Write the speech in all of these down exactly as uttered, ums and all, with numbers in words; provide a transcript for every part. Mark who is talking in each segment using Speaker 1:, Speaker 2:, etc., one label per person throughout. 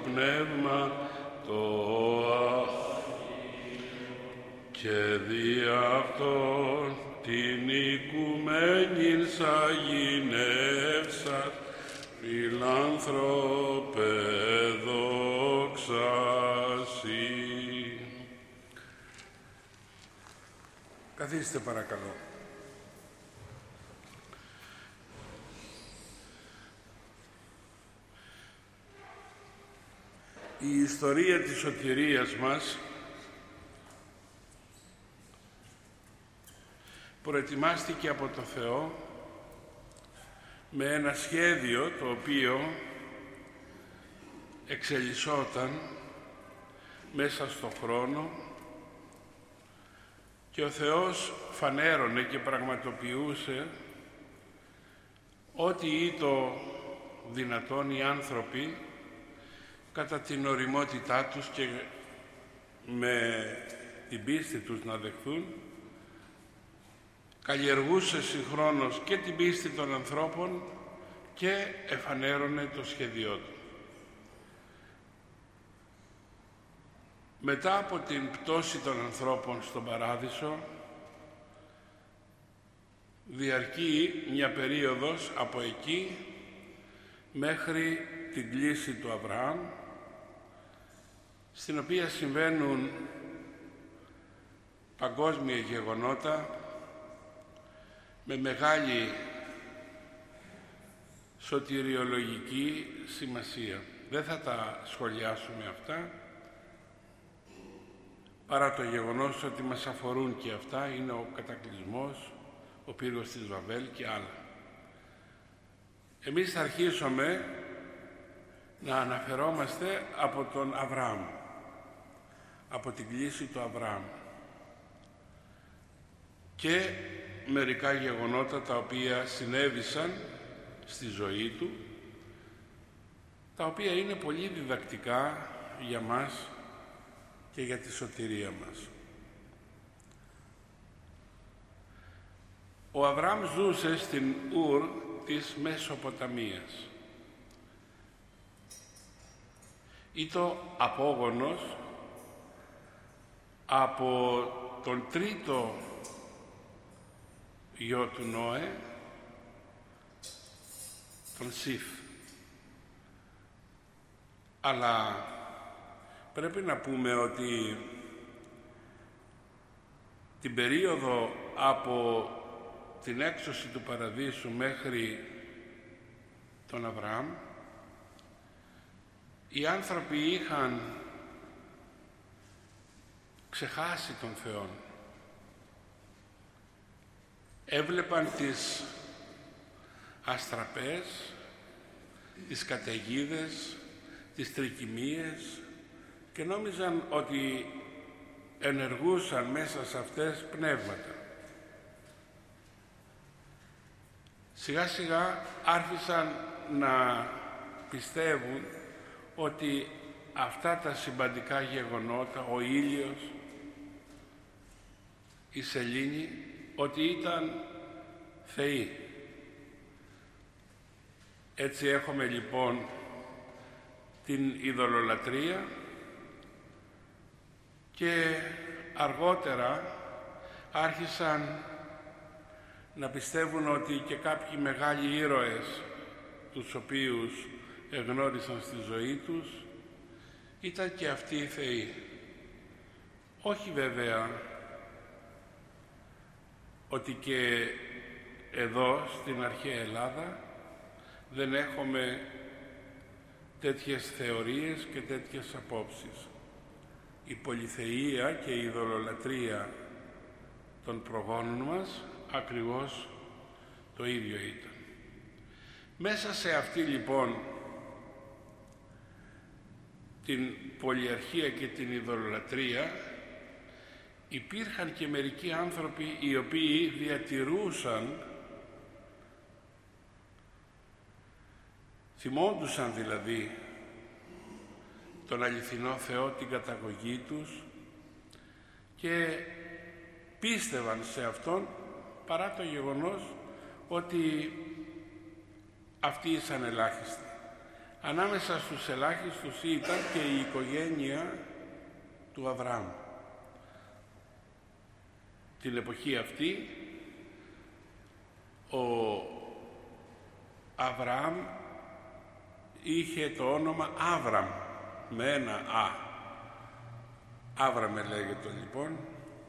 Speaker 1: πνεύμα το και δι' αυτόν την οικουμένην σαγηνεύσας φιλάνθρωπε δόξα σοι. Καθίστε παρακαλώ. Η ιστορία της σωτηρίας μας προετοιμάστηκε από το Θεό με ένα σχέδιο το οποίο εξελισσόταν μέσα στον χρόνο και ο Θεός φανέρωνε και πραγματοποιούσε ό,τι ήτο δυνατόν οι άνθρωποι κατά την ωριμότητά τους και με την πίστη τους να δεχθούν, καλλιεργούσε συγχρόνως και την πίστη των ανθρώπων και εφανέρωνε το σχέδιό του. Μετά από την πτώση των ανθρώπων στον Παράδεισο, διαρκεί μια περίοδος από εκεί μέχρι την κλήση του Αβραάμ, στην οποία συμβαίνουν παγκόσμια γεγονότα με μεγάλη σωτηριολογική σημασία. Δεν θα τα σχολιάσουμε αυτά, παρά το γεγονός ότι μας αφορούν και αυτά, είναι ο κατακλυσμός, ο πύργος της Βαβέλ και άλλα. Εμείς θα αρχίσουμε να αναφερόμαστε από τον Αβραάμ, από την κλήση του Αβραάμ και μερικά γεγονότα τα οποία συνέβησαν στη ζωή του, τα οποία είναι πολύ διδακτικά για μας και για τη σωτηρία μας. Ο Αβραάμ ζούσε στην Ουρ της Μεσοποταμίας. Ήτο απόγονος από τον τρίτο γιο του Νόε, τον Σιφ. Αλλά πρέπει να πούμε ότι την περίοδο από την έξωση του Παραδείσου μέχρι τον Αβραάμ, οι άνθρωποι είχαν ξεχάσει τον Θεό. Έβλεπαν τις αστραπές, τις καταιγίδες, τις τρικυμίες και νόμιζαν ότι ενεργούσαν μέσα σε αυτές πνεύματα. Σιγά σιγά άρχισαν να πιστεύουν ότι αυτά τα συμπαντικά γεγονότα, ο ήλιος, η σελήνη, ότι ήταν θεοί. Έτσι έχουμε λοιπόν την ειδωλολατρία και αργότερα άρχισαν να πιστεύουν ότι και κάποιοι μεγάλοι ήρωες τους οποίους εγνώρισαν στη ζωή τους ήταν και αυτοί οι θεοί. Όχι βέβαια ότι και εδώ στην αρχαία Ελλάδα δεν έχουμε τέτοιες θεωρίες και τέτοιες απόψεις. Η πολυθεΐα και η ειδωλολατρία των προγόνων μας ακριβώς το ίδιο ήταν. Μέσα σε αυτή λοιπόν την πολυαρχία και την ειδωλολατρία υπήρχαν και μερικοί άνθρωποι οι οποίοι διατηρούσαν, θυμόντουσαν δηλαδή τον αληθινό Θεό, την καταγωγή τους και πίστευαν σε Αυτόν παρά το γεγονός ότι αυτοί ήσαν ελάχιστοι. ανάμεσα στους ελάχιστους ήταν και η οικογένεια του Αβραάμ. Την εποχή αυτή ο Αβραάμ είχε το όνομα Άβραμ με ένα Α. Άβραμε λέγεται λοιπόν.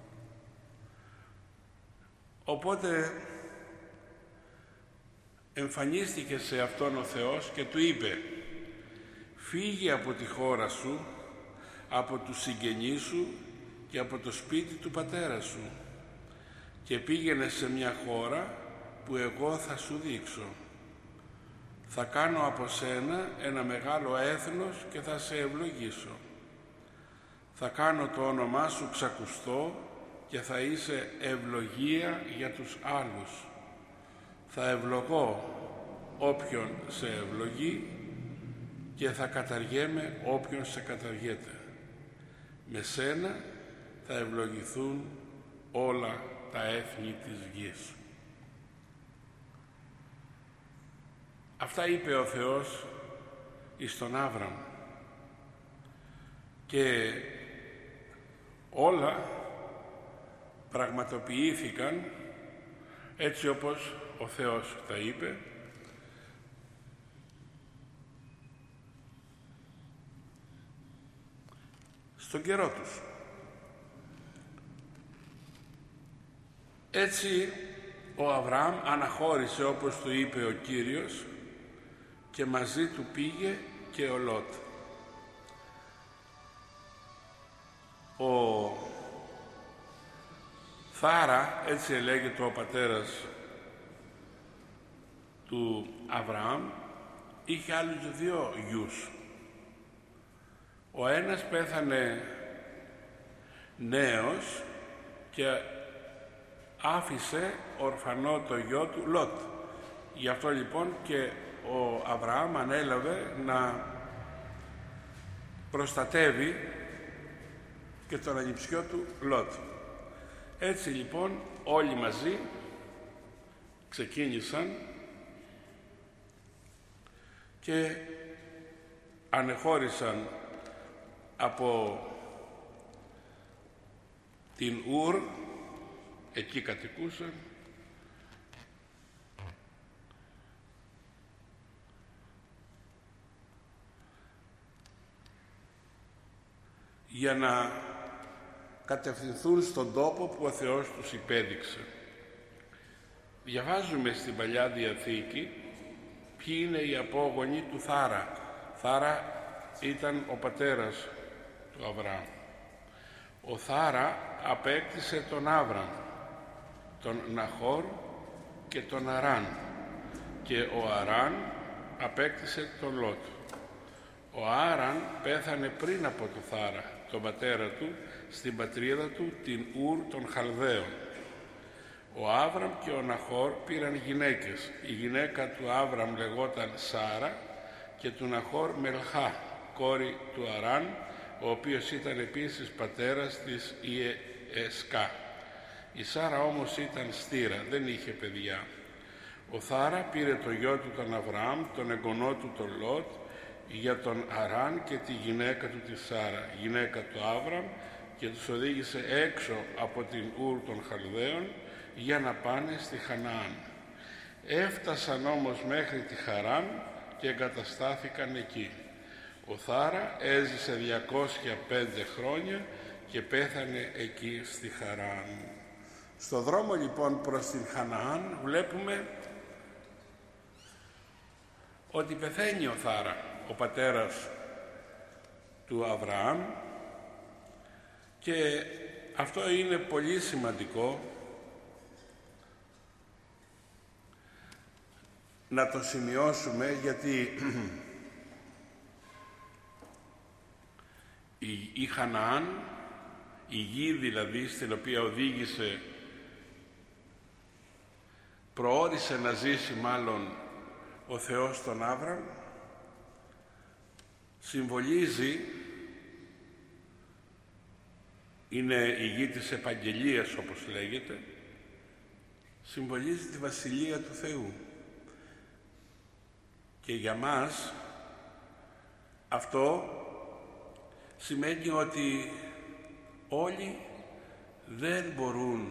Speaker 1: Οπότε εμφανίστηκε σε αυτόν ο Θεός και του είπε: «Φύγε από τη χώρα σου, από τους συγγενείς σου και από το σπίτι του πατέρα σου και πήγαινε σε μια χώρα που εγώ θα σου δείξω. Θα κάνω από σένα ένα μεγάλο έθνος και θα σε ευλογήσω. Θα κάνω το όνομά σου ξακουστό και θα είσαι ευλογία για τους άλλους. Θα ευλογώ όποιον σε ευλογεί και θα καταργέμαι όποιον σε καταργέται. Με σένα θα ευλογηθούν όλα τα έθνη της γης». Αυτά είπε ο Θεός εις τον Άβραμ και όλα πραγματοποιήθηκαν έτσι όπως ο Θεός τα είπε. Στον καιρό τους. Έτσι ο Αβραάμ αναχώρησε όπως του είπε ο Κύριος και μαζί του πήγε και ο Λότ. Ο Θάρα, έτσι λέγεται ο πατέρας του Αβραάμ, είχε άλλους δύο γιους. Ο ένας πέθανε νέος και άφησε ορφανό το γιο του Λότ. Γι' αυτό λοιπόν και ο Αβραάμ ανέλαβε να προστατεύει και τον ανιψιό του Λότ. Έτσι λοιπόν όλοι μαζί ξεκίνησαν και ανεχώρησαν από την Ουρ, εκεί κατοικούσαν, για να κατευθυνθούν στον τόπο που ο Θεός τους υπέδειξε. Διαβάζουμε στην Παλιά Διαθήκη ποιοι είναι οι απόγονοι του Θάρα. Θάρα ήταν ο πατέρας του Αβραάμ. Ο Θάρα απέκτησε τον Άβραμ, τον Ναχόρ και τον Αράν, και ο Αράν απέκτησε τον Λότ. Ο Άραν πέθανε πριν από τον Θάρα, τον πατέρα του, στην πατρίδα του, την Ουρ των Χαλδαίων. Ο Άβραμ και ο Ναχόρ πήραν γυναίκες. Η γυναίκα του Άβραμ λεγόταν Σάρα και του Ναχόρ Μελχά, κόρη του Αράν, ο οποίος ήταν επίσης πατέρας της Ιεσκά. Η Σάρα όμως ήταν στήρα, δεν είχε παιδιά. Ο Θάρα πήρε το γιο του τον Αβραάμ, τον εγγονό του τον Λότ, για τον Αράν και τη γυναίκα του τη Σάρα, γυναίκα του Άβραμ, και τους οδήγησε έξω από την Ουρ των Χαλδαίων για να πάνε στη Χαναάν. Έφτασαν όμως μέχρι τη Χαράν και εγκαταστάθηκαν εκεί. Ο Θάρα έζησε διακόσια πέντε χρόνια και πέθανε εκεί στη Χαράν. Στο δρόμο λοιπόν προς την Χαναάν βλέπουμε ότι πεθαίνει ο Θάρα, ο πατέρας του Αβραάμ, και αυτό είναι πολύ σημαντικό να το σημειώσουμε, γιατί η, η Χαναάν, η γη δηλαδή στην οποία οδήγησε, προώρισε να ζήσει μάλλον ο Θεός τον Άβραμ, συμβολίζει, είναι η γη της επαγγελίας όπως λέγεται, συμβολίζει τη Βασιλεία του Θεού. Και για μας Αυτό σημαίνει ότι όλοι δεν μπορούν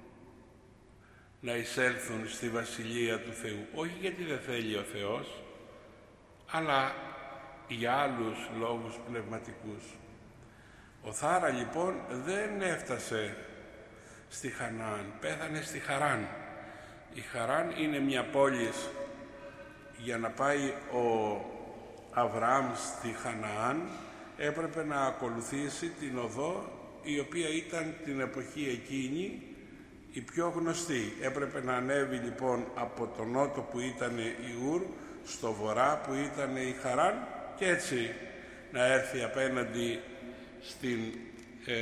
Speaker 1: να εισέλθουν στη Βασιλεία του Θεού. Όχι γιατί δεν θέλει ο Θεός, αλλά για άλλους λόγους πνευματικούς. Ο Θάρα λοιπόν δεν έφτασε στη Χαναάν, πέθανε στη Χαράν. Η Χαράν είναι μια πόλη. Για να πάει ο Αβραάμ στη Χαναάν έπρεπε να ακολουθήσει την οδό η οποία ήταν την εποχή εκείνη η πιο γνωστή. Έπρεπε να ανέβει λοιπόν από τον νότο που ήταν η Ουρ στο βορρά που ήταν η Χαράν και έτσι να έρθει απέναντι στην ε,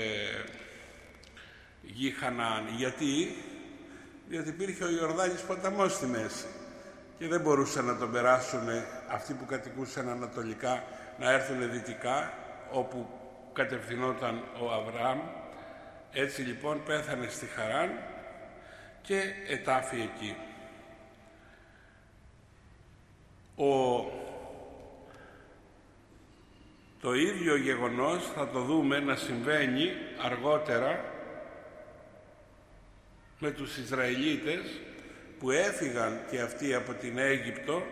Speaker 1: γη Χαναάν. Γιατί? Διότι υπήρχε ο Ιορδάνης ποταμός στη μέση και δεν μπορούσαν να τον περάσουν αυτοί που κατοικούσαν ανατολικά, να έρθουν δυτικά όπου κατευθυνόταν ο Αβραάμ. Έτσι λοιπόν πέθανε στη Χαράν και ετάφη εκεί. Ο... Το ίδιο γεγονός θα το δούμε να συμβαίνει αργότερα με τους Ισραηλίτες που έφυγαν και αυτοί από την Αίγυπτο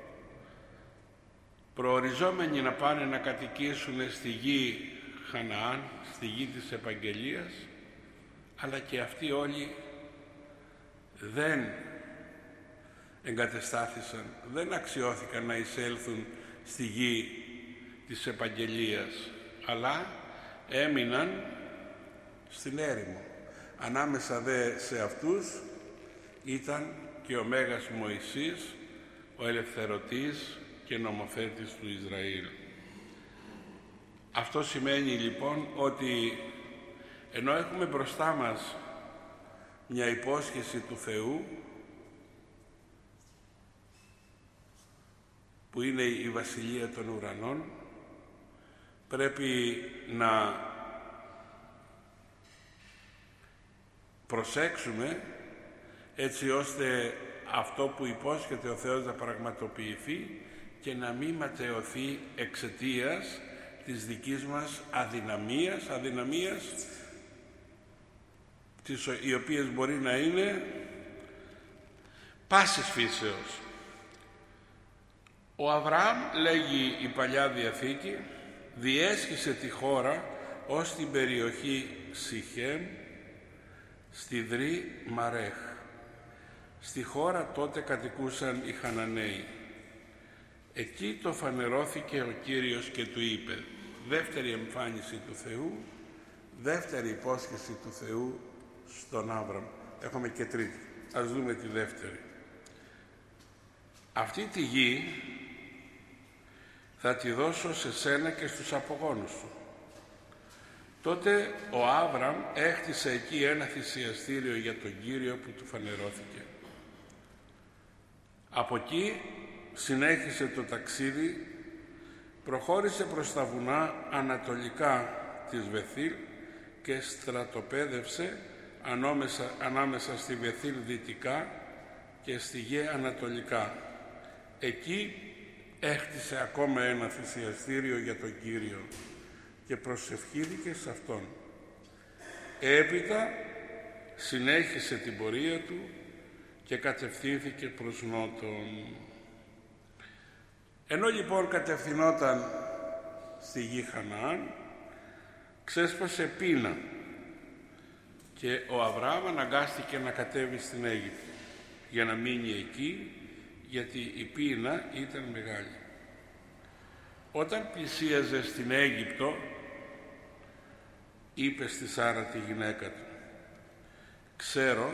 Speaker 1: προοριζόμενοι να πάνε να κατοικήσουν στη γη Χαναάν, στη γη της Επαγγελίας, αλλά και αυτοί όλοι δεν εγκατεστάθησαν, δεν αξιώθηκαν να εισέλθουν στη γη της Επαγγελίας, αλλά έμειναν στην έρημο. Ανάμεσα δε σε αυτούς ήταν και ο Μέγας Μωυσής, ο ελευθερωτής και νομοθέτης του Ισραήλ. Αυτό σημαίνει λοιπόν ότι ενώ έχουμε μπροστά μας μια υπόσχεση του Θεού που είναι η Βασιλεία των Ουρανών, πρέπει να προσέξουμε έτσι ώστε αυτό που υπόσχεται ο Θεός να πραγματοποιηθεί και να μην ματαιωθεί εξαιτίας της δικής μας αδυναμίας, αδυναμίας τις, οι οποίες μπορεί να είναι πάσης φύσεως. Ο Αβραάμ, λέγει η Παλιά Διαθήκη, διέσχισε τη χώρα ως την περιοχή Σιχέμ, στη Δρύ Μαρέχ. Στη χώρα τότε κατοικούσαν οι Χαναναίοι. Εκεί το φανερώθηκε ο Κύριος και του είπε, δεύτερη εμφάνιση του Θεού, δεύτερη υπόσχεση του Θεού στον Άβραμ. Έχουμε και τρίτη. Ας δούμε τη δεύτερη. Αυτή τη γη θα τη δώσω σε σένα και στους απογόνους σου. Τότε ο Άβραμ έχτισε εκεί ένα θυσιαστήριο για τον Κύριο που του φανερώθηκε. Από εκεί συνέχισε το ταξίδι, προχώρησε προς τα βουνά ανατολικά της Βεθήλ και στρατοπέδευσε ανάμεσα, ανάμεσα στη Βεθήλ δυτικά και στη Γε ανατολικά. Εκεί έχτισε ακόμα ένα θυσιαστήριο για τον Κύριο και προσευχήθηκε σε Αυτόν. Έπειτα συνέχισε την πορεία του και κατευθύνθηκε προς νότον. Ενώ λοιπόν κατευθυνόταν στη γη Χαναάν, ξέσπασε πείνα και ο Αβραάμ αναγκάστηκε να κατέβει στην Αίγυπτο για να μείνει εκεί, γιατί η πείνα ήταν μεγάλη. Όταν πλησίαζε στην Αίγυπτο, είπε στη Σάρα τη γυναίκα του, ξέρω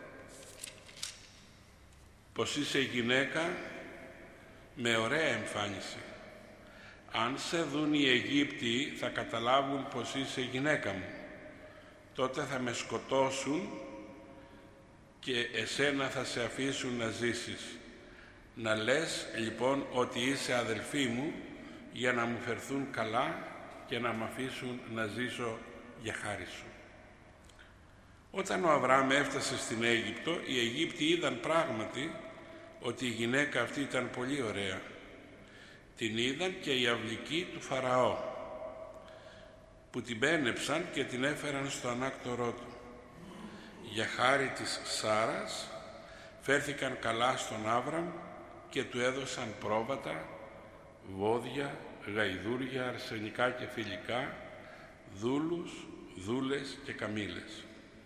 Speaker 1: πως είσαι γυναίκα με ωραία εμφάνιση. Αν σε δουν οι Αιγύπτιοι θα καταλάβουν πως είσαι γυναίκα μου. Τότε θα με σκοτώσουν και εσένα θα σε αφήσουν να ζήσεις. Να λες λοιπόν ότι είσαι αδελφή μου για να μου φερθούν καλά και να μ' αφήσουν να ζήσω για χάρη σου. Όταν ο Αβραάμ έφτασε στην Αίγυπτο, οι Αιγύπτιοι είδαν πράγματι ότι η γυναίκα αυτή ήταν πολύ ωραία. Την είδαν και οι αυλικοί του Φαραώ, που την πένεψαν και την έφεραν στο ανάκτορό του. Για χάρη της Σάρας φέρθηκαν καλά στον Άβραμ και του έδωσαν πρόβατα, βόδια, γαϊδούρια, αρσενικά και θηλυκά, δούλους, δούλες και καμήλες.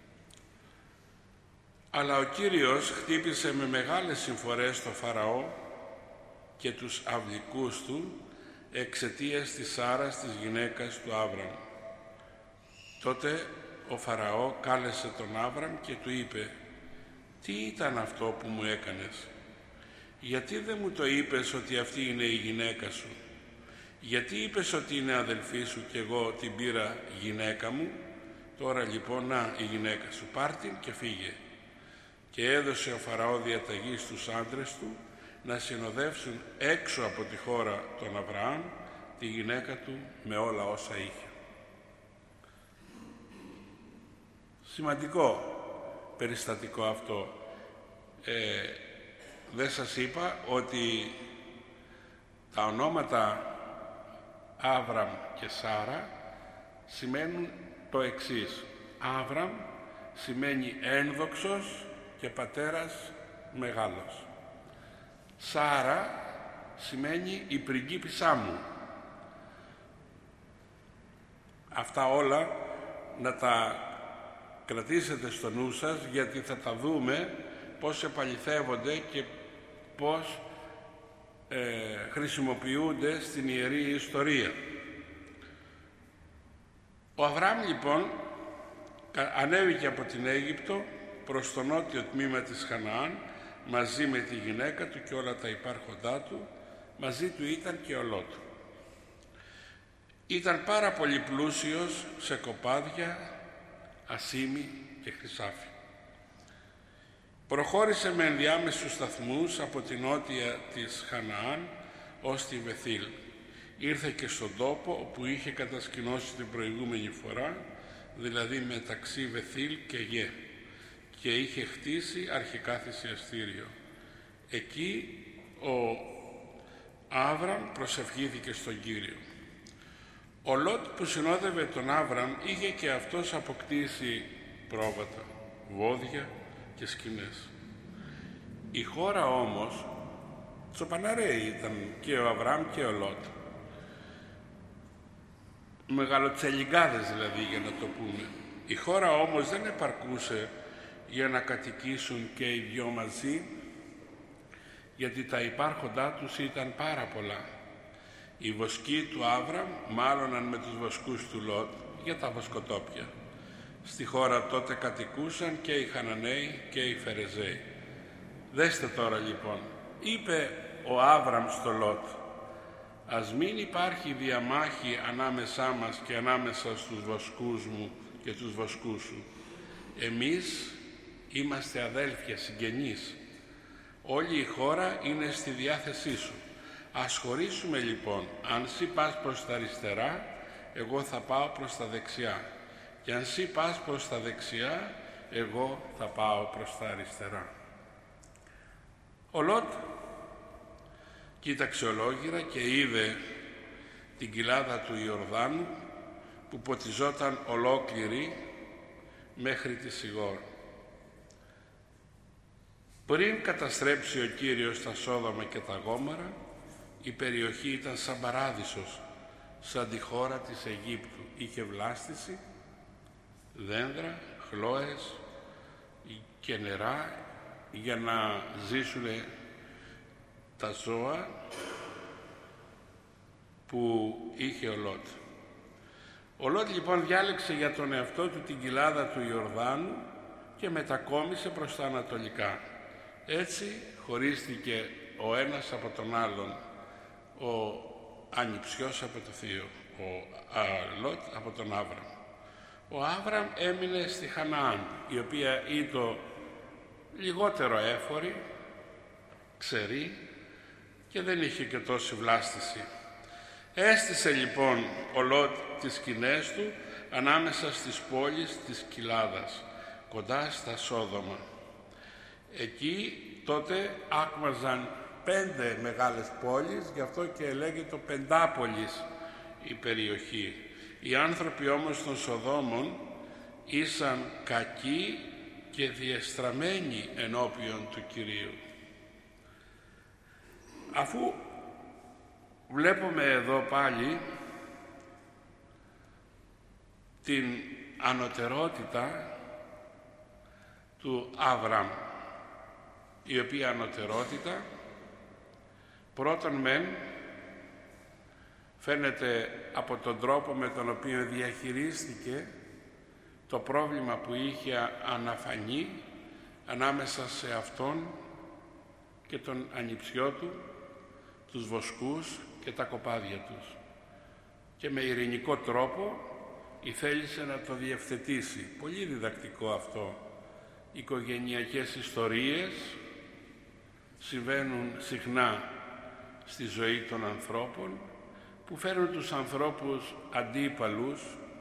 Speaker 1: Αλλά ο Κύριος χτύπησε με μεγάλες συμφορές το Φαραώ και τους αυλικούς του εξαιτίας της Σάρας, της γυναίκας του Άβραμ. Τότε ο Φαραώ κάλεσε τον Άβραμ και του είπε: «Τι ήταν αυτό που μου έκανες? Γιατί δεν μου το είπες ότι αυτή είναι η γυναίκα σου? Γιατί είπες ότι είναι αδελφή σου και εγώ την πήρα γυναίκα μου? Τώρα λοιπόν, να η γυναίκα σου, πάρ' την και φύγε». Και έδωσε ο Φαραώ διαταγή στους άντρες του να συνοδεύσουν έξω από τη χώρα των Αβραάμ τη γυναίκα του με όλα όσα είχε. Σημαντικό περιστατικό αυτό. Ε, δεν σας είπα ότι τα ονόματα Άβραμ και Σάρα σημαίνουν το εξής. Άβραμ σημαίνει ένδοξος και πατέρας μεγάλος. Σάρα σημαίνει η πριγκίπισσά μου. Αυτά όλα να τα κρατήσετε στο νου σας, γιατί θα τα δούμε πώς επαληθεύονται και πώς ε, χρησιμοποιούνται στην Ιερή Ιστορία. Ο Αβραάμ λοιπόν ανέβηκε από την Αίγυπτο προς το νότιο τμήμα της Χαναάν μαζί με τη γυναίκα του και όλα τα υπάρχοντά του. Μαζί του ήταν και ο Λότ. Ήταν πάρα πολύ πλούσιος σε κοπάδια, ασίμι και χρυσάφι. Προχώρησε με ενδιάμεσους σταθμούς από την νότια της Χαναάν ως τη Βεθήλ. Ήρθε και στον τόπο όπου είχε κατασκηνώσει την προηγούμενη φορά, δηλαδή μεταξύ Βεθήλ και Γε, και είχε χτίσει αρχικά θυσιαστήριο. Εκεί ο Άβραμ προσευχήθηκε στον Κύριο. Ο Λότ που συνόδευε τον Άβραμ είχε και αυτός αποκτήσει πρόβατα, βόδια και σκηνές. Η χώρα όμως τσοπαναρέη ήταν, και ο Αβραάμ και ο Λότ. Μεγαλοτσελιγκάδες δηλαδή, για να το πούμε. Η χώρα όμως δεν επαρκούσε για να κατοικήσουν και οι δυο μαζί, γιατί τα υπάρχοντά τους ήταν πάρα πολλά. Οι βοσκοί του Άβραμ μάλωναν με τους βοσκούς του Λότ για τα βοσκοτόπια. Στη χώρα τότε κατοικούσαν και οι Χαναναίοι και οι Φερεζαίοι. Δέστε τώρα λοιπόν, είπε ο Άβραμ στο Λότ: «Ας μην υπάρχει διαμάχη ανάμεσά μας και ανάμεσα στους βοσκούς μου και τους βοσκούς σου. Εμείς είμαστε αδέλφια, συγγενείς. Όλη η χώρα είναι στη διάθεσή σου. Ας χωρίσουμε λοιπόν. Αν σύ πας προς τα αριστερά, εγώ θα πάω προς τα δεξιά. Και αν σύ πας προς τα δεξιά, εγώ θα πάω προς τα αριστερά». Ο Λότ κοίταξε ολόγυρα και είδε την κοιλάδα του Ιορδάνου που ποτιζόταν ολόκληρη μέχρι τη Σιγόρ. Πριν καταστρέψει ο Κύριος τα Σόδομα και τα Γόμορα, η περιοχή ήταν σαν παράδεισος, σαν τη χώρα της Αιγύπτου. Είχε βλάστηση, δέντρα, χλώες και νερά για να ζήσουν τα ζώα που είχε ο Λότ. Ο Λότ λοιπόν διάλεξε για τον εαυτό του την κοιλάδα του Ιορδάνου και μετακόμισε προς τα ανατολικά. Έτσι χωρίστηκε ο ένας από τον άλλον, ο ανιψιός από το θείο, ο α, Λότ από τον Άβραμ. Ο Άβραμ έμεινε στη Χαναάν, η οποία ήταν λιγότερο έφορη, ξερή και δεν είχε και τόση βλάστηση. Έστησε λοιπόν ο Λότ τις σκηνές του ανάμεσα στις πόλεις της κοιλάδας, κοντά στα Σόδομα. Εκεί τότε άκμαζαν πέντε μεγάλες πόλεις, γι' αυτό και λέγεται πεντάπολης η περιοχή. Οι άνθρωποι όμως των Σοδόμων ήσαν κακοί και διεστραμμένοι ενώπιον του Κυρίου. Αφού βλέπουμε εδώ πάλι την ανωτερότητα του Άβραμ, η οποία ανωτερότητα πρώτον μεν φαίνεται από τον τρόπο με τον οποίο διαχειρίστηκε το πρόβλημα που είχε αναφανεί ανάμεσα σε αυτόν και τον ανιψιό του, τους βοσκούς και τα κοπάδια τους. Και με ειρηνικό τρόπο ήθελησε να το διευθετήσει. Πολύ διδακτικό αυτό. Οικογενειακές ιστορίες συμβαίνουν συχνά στη ζωή των ανθρώπων, που φέρνουν τους ανθρώπους αντίπαλους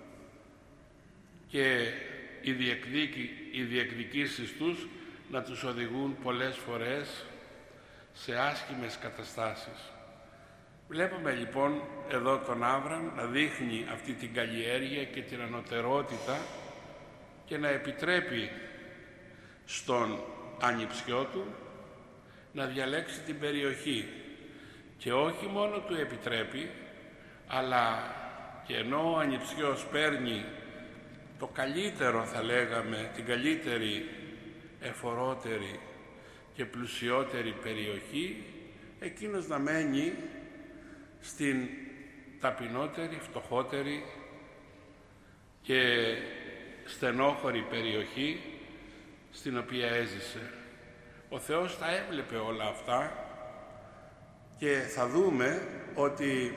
Speaker 1: και οι, διεκδίκη, οι διεκδικήσεις τους να τους οδηγούν πολλές φορές σε άσχημες καταστάσεις. Βλέπουμε λοιπόν εδώ τον Άβραμ να δείχνει αυτή την καλλιέργεια και την ανωτερότητα και να επιτρέπει στον ανιψιό του να διαλέξει την περιοχή. Και όχι μόνο του επιτρέπει, αλλά και ενώ ο ανιψιός παίρνει το καλύτερο, θα λέγαμε, την καλύτερη, εφορότερη και πλουσιότερη περιοχή, εκείνος να μένει στην ταπεινότερη, φτωχότερη και στενόχωρη περιοχή στην οποία έζησε. Ο Θεός τα έβλεπε όλα αυτά και θα δούμε ότι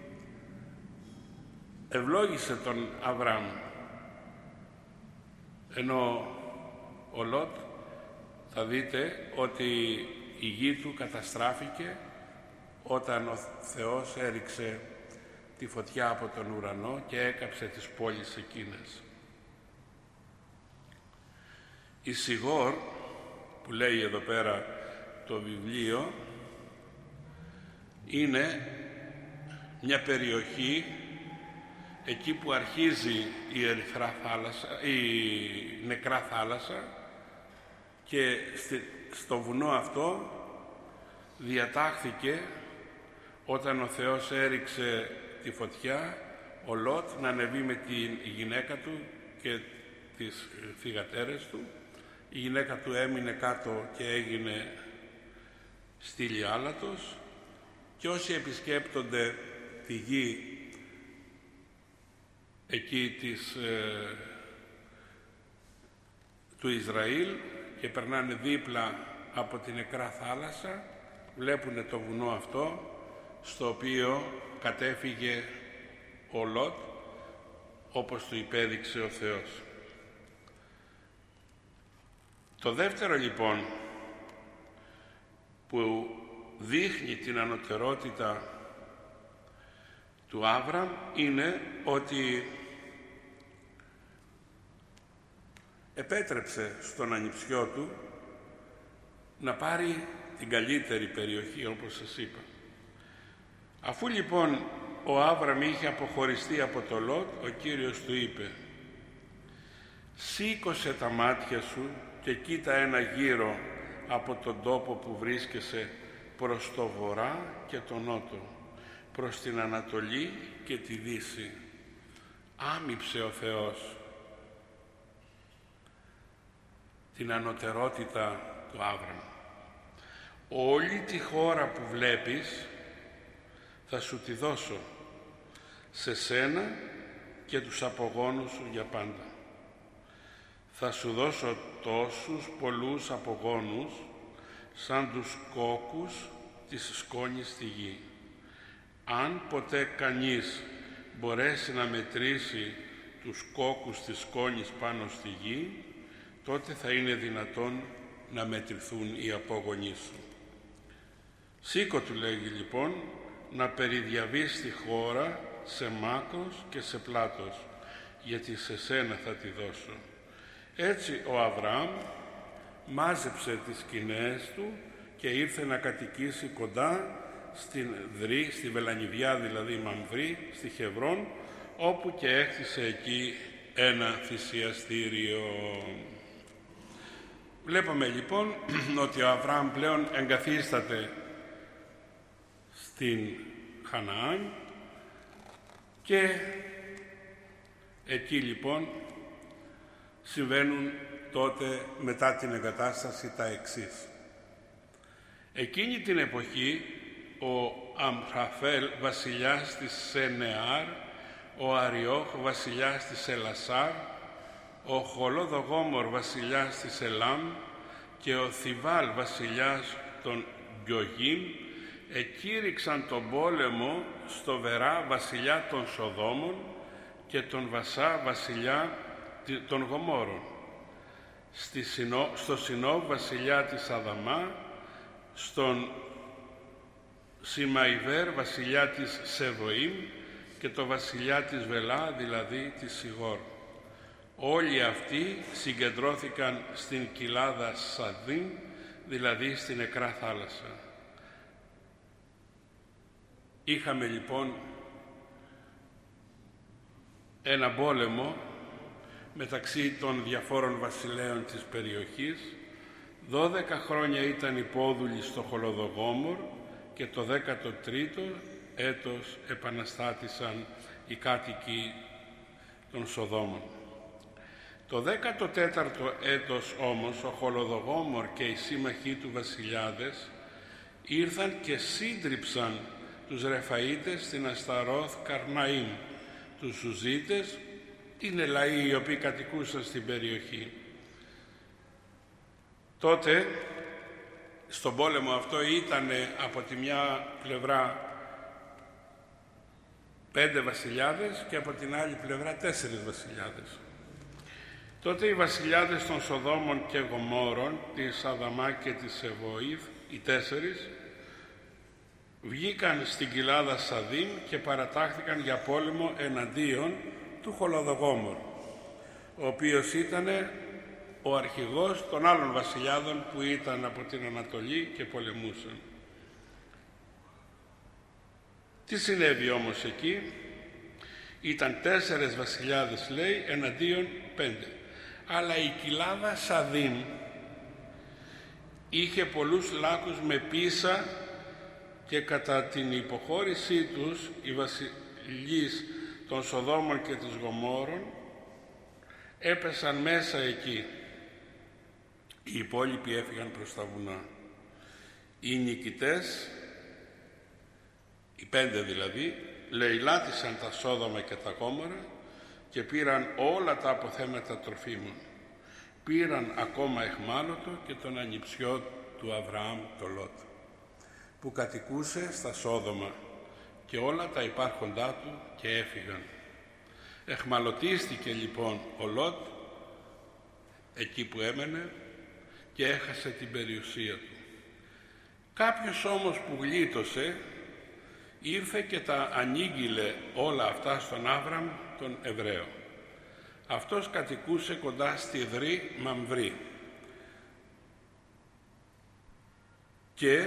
Speaker 1: ευλόγησε τον Αβραάμ, ενώ ο Λότ θα δείτε ότι η γη του καταστράφηκε όταν ο Θεός έριξε τη φωτιά από τον ουρανό και έκαψε τις πόλεις εκείνες. Η Σιγόρ, που λέει εδώ πέρα το βιβλίο, είναι μια περιοχή εκεί που αρχίζει η ερυθρά θάλασσα, η νεκρά θάλασσα, και στο βουνό αυτό διατάχθηκε όταν ο Θεός έριξε τη φωτιά, ο Λότ να ανεβεί με τη γυναίκα του και τις θυγατέρες του. Η γυναίκα του έμεινε κάτω και έγινε στήλη άλατος, και όσοι επισκέπτονται τη γη εκεί της, ε, του Ισραήλ και περνάνε δίπλα από την νεκρά θάλασσα, βλέπουν το βουνό αυτό στο οποίο κατέφυγε ο Λότ, όπως του υπέδειξε ο Θεός. Το δεύτερο λοιπόν που δείχνει την ανωτερότητα του Άβραμ είναι ότι επέτρεψε στον ανιψιό του να πάρει την καλύτερη περιοχή, όπως σας είπα. Αφού λοιπόν ο Άβραμ είχε αποχωριστεί από το Λότ, ο Κύριος του είπε: «Σήκωσε τα μάτια σου και κοίτα ένα γύρο από τον τόπο που βρίσκεσαι προς το βορρά και το νότο, προς την Ανατολή και τη Δύση». Άμυψε ο Θεός την ανωτερότητα του Άβραμ. Όλη τη χώρα που βλέπεις θα σου τη δώσω σε σένα και τους απογόνους σου για πάντα. Θα σου δώσω τόσους πολλούς απογόνους σαν τους κόκκους της σκόνης στη γη. Αν ποτέ κανείς μπορέσει να μετρήσει τους κόκκους της σκόνης πάνω στη γη, τότε θα είναι δυνατόν να μετρηθούν οι απόγονοί σου. Σήκω, του λέγει λοιπόν, να περιδιαβείς τη χώρα σε μάκρος και σε πλάτος, γιατί σε σένα θα τη δώσω. Έτσι ο Αβραάμ μάζεψε τις σκηνές του και ήρθε να κατοικήσει κοντά στην Δρή, στη Βελανιδιά δηλαδή Μαμβρή, στη Χεβρόν, όπου και έκτισε εκεί ένα θυσιαστήριο. Βλέπουμε λοιπόν ότι ο Αβραάμ πλέον εγκαθίσταται στην Χαναάν και εκεί λοιπόν συμβαίνουν τότε μετά την εγκατάσταση τα εξής. Εκείνη την εποχή ο Αμραφέλ βασιλιάς της Σενεάρ, ο Αριόχ βασιλιάς της Ελασάρ, ο Χολόδογόμορ βασιλιάς της Ελάμ και ο Θιβάλ βασιλιάς των Γκιογίμ εκήρυξαν τον πόλεμο στο Βερά βασιλιά των Σοδόμων και τον Βασά βασιλιά των Γομόρων, στη Συνό, στο Συνόβ βασιλιά της Αδαμά, στον Σιμαϊβέρ βασιλιά της Σεβοήμ και το βασιλιά της Βελά, δηλαδή της Σιγόρ. Όλοι αυτοί συγκεντρώθηκαν στην κοιλάδα Σαδίν, δηλαδή στην Νεκρά Θάλασσα. Είχαμε λοιπόν ένα πόλεμο μεταξύ των διαφόρων βασιλέων της περιοχής. Δώδεκα χρόνια ήταν υπόδουλοι στο Χολοδογόμορ και το δέκατο τρίτο έτος επαναστάτησαν οι κάτοικοι των Σοδόμων. Το δέκατο τέταρτο έτος όμως ο Χολοδογόμορ και οι σύμμαχοί του βασιλιάδες ήρθαν και σύντριψαν τους Ρεφαΐτες στην Ασταρόθ Καρναΐμ, τους Ζουζίτες, είναι λαοί οι οποίοι κατοικούσαν στην περιοχή. Τότε στον πόλεμο αυτό ήταν από τη μια πλευρά πέντε βασιλιάδες και από την άλλη πλευρά τέσσερις βασιλιάδες. Τότε οι βασιλιάδες των Σοδόμων και Γομόρων, της Αδαμά και της Σεβοήθ, οι τέσσερις, βγήκαν στην κοιλάδα Σαδίμ και παρατάχθηκαν για πόλεμο εναντίον του Χολοδογόμορ, ο οποίος ήταν ο αρχηγός των άλλων βασιλιάδων που ήταν από την Ανατολή και πολεμούσαν. Τι συνέβη όμως εκεί? Ήταν τέσσερες βασιλιάδες, λέει, εναντίον πέντε. Αλλά η κοιλάδα Σαδίμ είχε πολλούς λάκους με πίσα και κατά την υποχώρησή τους οι βασιλείς των Σοδόμων και της Γομόρων έπεσαν μέσα εκεί. Οι υπόλοιποι έφυγαν προς τα βουνά. Οι νικητές, οι πέντε δηλαδή, λαιλάτισαν τα Σόδομα και τα Γόμορα και πήραν όλα τα αποθέματα τροφίμων. Πήραν ακόμα εχμάλωτο και τον ανιψιό του Αβραάμ, το Λότ, που κατοικούσε στα Σόδομα, και όλα τα υπάρχοντά του και έφυγαν. Εχμαλωτίστηκε λοιπόν ο Λότ εκεί που έμενε και έχασε την περιουσία του. Κάποιος όμως που γλίτωσε ήρθε και τα ανήγγειλε όλα αυτά στον Άβραμ τον Εβραίο. Αυτός κατοικούσε κοντά στη Δρή Μαμβρή και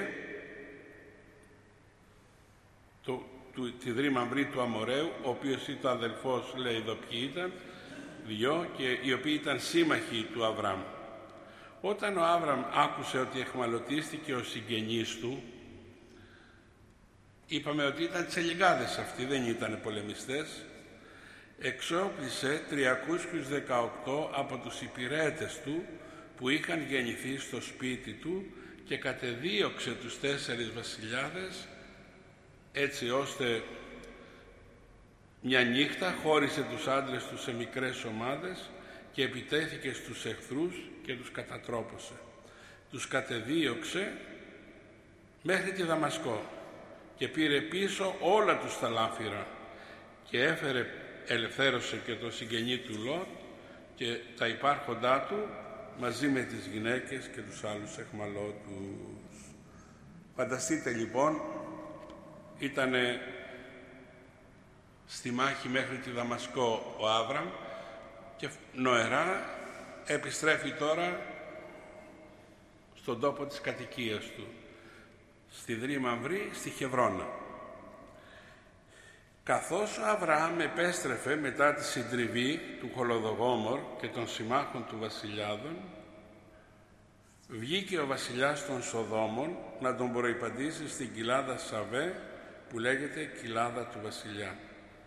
Speaker 1: το, του, τη Δρή Μαμβρή του Αμοραίου, ο οποίος ήταν αδελφός, λέει εδώ ποιοι ήταν, δυο, και οι οποίοι ήταν σύμμαχοι του Αβραμ. Όταν ο Άβραμ άκουσε ότι εχμαλωτίστηκε ο συγγενής του, είπαμε ότι ήταν τσελιγάδες αυτοί, δεν ήταν πολεμιστές, εξόπλησε τριακόσιους δεκαοκτώ από τους υπηρέτες του που είχαν γεννηθεί στο σπίτι του και κατεδίωξε τους τέσσερις βασιλιάδες, έτσι ώστε μια νύχτα χώρισε τους άντρες του σε μικρές ομάδες και επιτέθηκε στους εχθρούς και τους κατατρόπωσε. Τους κατεδίωξε μέχρι τη Δαμασκό και πήρε πίσω όλα τους τα λάφυρα και έφερε, ελευθέρωσε και το συγγενή του Λότ και τα υπάρχοντά του μαζί με τις γυναίκες και τους άλλους εχμαλώτους. Φανταστείτε λοιπόν, ήτανε στη μάχη μέχρι τη Δαμασκό ο Άβραμ και νοερά επιστρέφει τώρα στον τόπο της κατοικίας του. στη Δρή Μαμβρή, στη Χευρώνα. Καθώς ο Αβραάμ επέστρεφε μετά τη συντριβή του Χολοδογόμορ και των συμμάχων του βασιλιάδων, βγήκε ο βασιλιάς των Σοδόμων να τον προϋπαντήσει στην κοιλάδα Σαβέ, που λέγεται κοιλάδα του βασιλιά,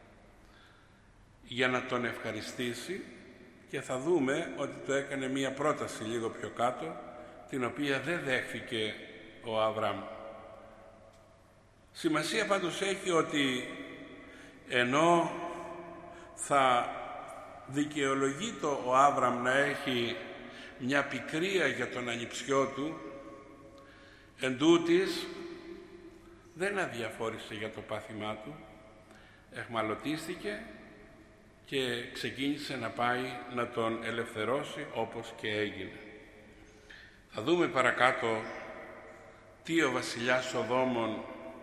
Speaker 1: για να τον ευχαριστήσει, και θα δούμε ότι του έκανε μία πρόταση λίγο πιο κάτω, την οποία δεν δέχθηκε ο Αβραάμ. Σημασία πάντως έχει ότι ενώ θα δικαιολογείται ο Άβραμ να έχει μια πικρία για τον ανιψιό του, εν τούτης δεν αδιαφόρησε για το πάθημά του, εχμαλωτίστηκε και ξεκίνησε να πάει να τον ελευθερώσει, όπως και έγινε. Θα δούμε παρακάτω τι ο βασιλιάς Σοδόμων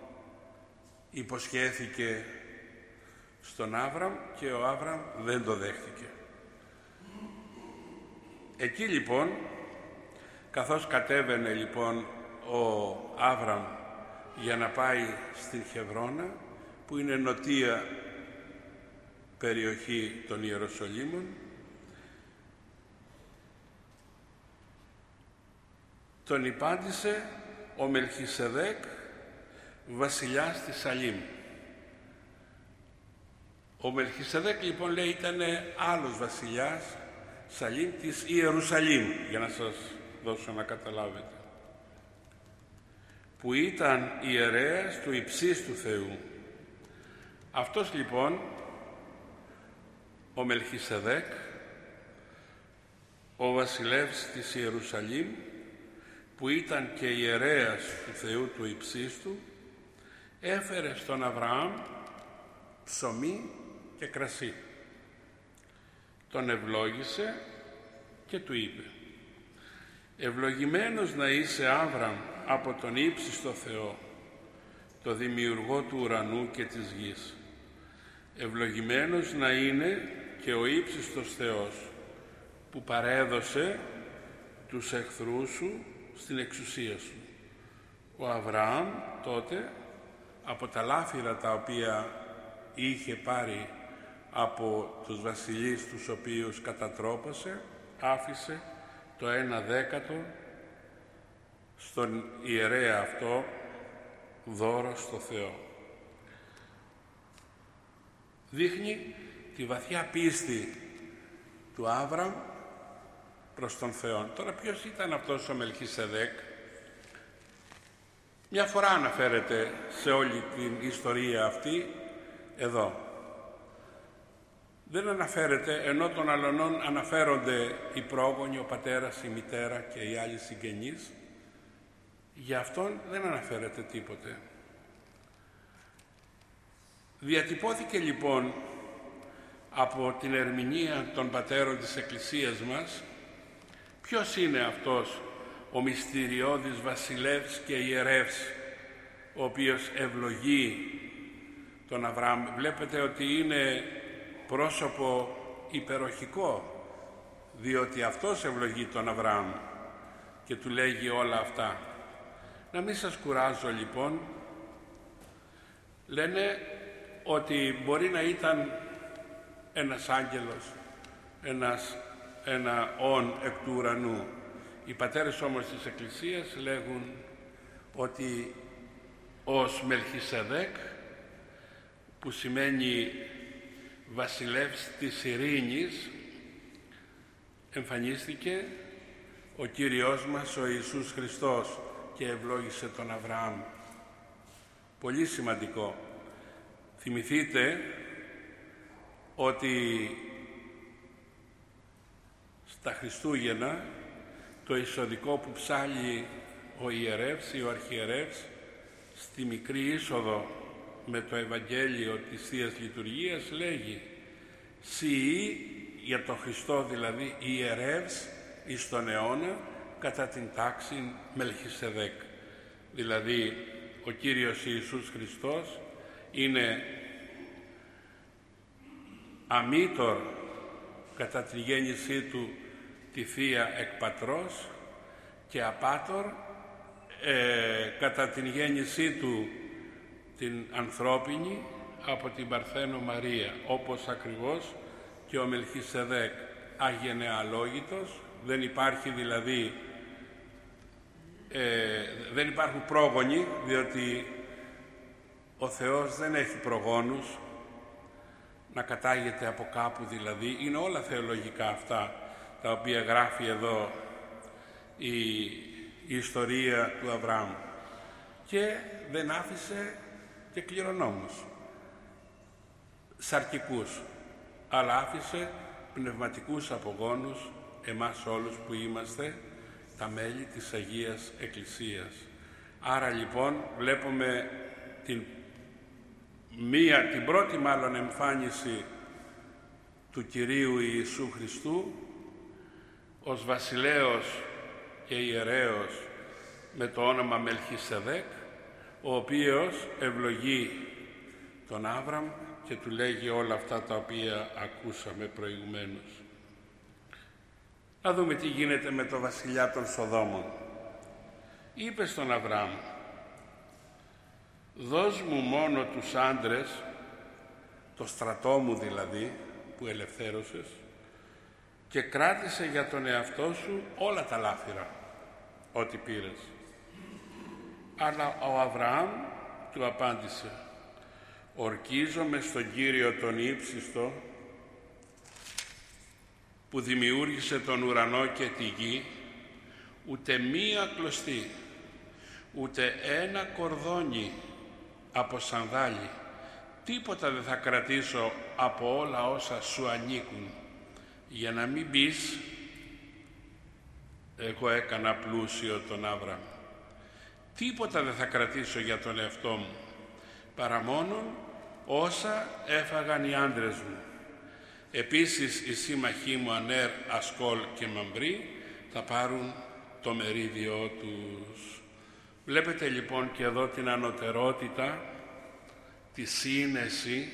Speaker 1: υποσχέθηκε στον Άβραμ και ο Άβραμ δεν το δέχτηκε. Εκεί λοιπόν, καθώς κατέβαινε λοιπόν ο Άβραμ για να πάει στην Χευρώνα, που είναι νοτία περιοχή των Ιεροσολύμων, τον υπάντησε ο Μελχισεδέκ, βασιλιάς της Σαλήμ. Ο Μελχισεδέκ λοιπόν λέει ήταν άλλος βασιλιάς Σαλήμ της Ιερουσαλήμ, για να σας δώσω να καταλάβετε, που ήταν ιερέας του υψίστου Θεού. Αυτός λοιπόν ο Μελχισεδέκ, ο βασιλεύς της Ιερουσαλήμ, που ήταν και ιερέας του Θεού του υψίστου, έφερε στον Αβραάμ ψωμί και κρασί. Τον ευλόγησε και του είπε: «Ευλογημένος να είσαι, Άβραμ, από τον ύψιστο Θεό, το δημιουργό του ουρανού και της γης. Ευλογημένος να είναι και ο ύψιστος Θεός, που παρέδωσε τους εχθρούς σου στην εξουσία σου». Ο Αβραάμ τότε, από τα λάφυρα τα οποία είχε πάρει από τους βασιλείς τους οποίους κατατρόπωσε, άφησε το ένα δέκατο στον ιερέα αυτό δώρο στο Θεό. Δείχνει τη βαθιά πίστη του Άβραμ προς τον Θεό. Τώρα ποιος ήταν αυτός ο Μελχισεδέκ? Μια φορά αναφέρεται σε όλη την ιστορία αυτή εδώ. Δεν αναφέρεται, ενώ των αλλωνών αναφέρονται οι πρόγονοι, ο πατέρας, η μητέρα και οι άλλοι συγγενείς. Για αυτόν δεν αναφέρεται τίποτε. Διατυπώθηκε λοιπόν από την ερμηνεία των πατέρων της Εκκλησίας μας ποιος είναι αυτός ο μυστηριώδης βασιλεύς και ιερεύς, ο οποίος ευλογεί τον Αβραάμ. Βλέπετε ότι είναι πρόσωπο υπεροχικό, διότι αυτός ευλογεί τον Αβραάμ και του λέγει όλα αυτά. Να μην σας κουράζω λοιπόν. Λένε ότι μπορεί να ήταν ένας άγγελος, ένας, ένα όν εκ του ουρανού. Οι πατέρες όμως της Εκκλησίας λέγουν ότι ως Μελχισεδέκ, που σημαίνει βασιλεύς της ειρήνης, εμφανίστηκε ο Κύριος μας ο Ιησούς Χριστός και ευλόγησε τον Αβραάμ. Πολύ σημαντικό. Θυμηθείτε ότι στα Χριστούγεννα το εισοδικό που ψάλλει ο ιερεύς ή ο αρχιερεύς στη μικρή είσοδο με το Ευαγγέλιο της Θείας Λειτουργίας λέγει «Σιή», για τον Χριστό δηλαδή, ιερεύς εις τον αιώνα κατά την τάξη Μελχισεδέκ. Δηλαδή ο Κύριος Ιησούς Χριστός είναι αμήτωρ κατά τη γέννησή του τη Θεία εκ Πατρός και απάτωρ ε, κατά την γέννησή του την ανθρώπινη από την Παρθένο Μαρία, όπως ακριβώς και ο Μελχισεδέκ άγενε αλόγητος, δεν υπάρχει δηλαδή, ε, δεν υπάρχουν πρόγονοι, διότι ο Θεός δεν έχει προγόνους, να κατάγεται από κάπου δηλαδή, είναι όλα θεολογικά αυτά τα οποία γράφει εδώ η, η ιστορία του Αβραάμ, και δεν άφησε και κληρονόμους σαρκικούς, αλλά άφησε πνευματικούς απογόνους, εμάς όλους που είμαστε τα μέλη της Αγίας Εκκλησίας. Άρα λοιπόν βλέπουμε την, μία, την πρώτη μάλλον εμφάνιση του Κυρίου Ιησού Χριστού ως βασιλέος και ιερέος με το όνομα Μελχισεδέκ, ο οποίος ευλογεί τον Άβραμ και του λέγει όλα αυτά τα οποία ακούσαμε προηγουμένως. Να δούμε τι γίνεται με το βασιλιά των Σοδόμων. Είπε στον Αβραάμ, «Δώσ' μου μόνο τους άντρες, το στρατό μου δηλαδή, που ελευθέρωσες, και κράτησε για τον εαυτό σου όλα τα λάφυρα, ό,τι πήρες». Αλλά ο Αβραάμ του απάντησε, «Ορκίζομαι στον Κύριο τον ύψιστο, που δημιούργησε τον ουρανό και τη γη, ούτε μία κλωστή, ούτε ένα κορδόνι από σανδάλι, τίποτα δεν θα κρατήσω από όλα όσα σου ανήκουν, για να μην πεις, εγώ έκανα πλούσιο τον Άβραμ. Τίποτα δεν θα κρατήσω για τον εαυτό μου, παρά μόνον όσα έφαγαν οι άντρες μου. Επίσης οι σύμμαχοί μου Ανέρ, Ασκόλ και Μαμπρί θα πάρουν το μερίδιό τους». Βλέπετε λοιπόν και εδώ την ανωτερότητα, τη σύνεση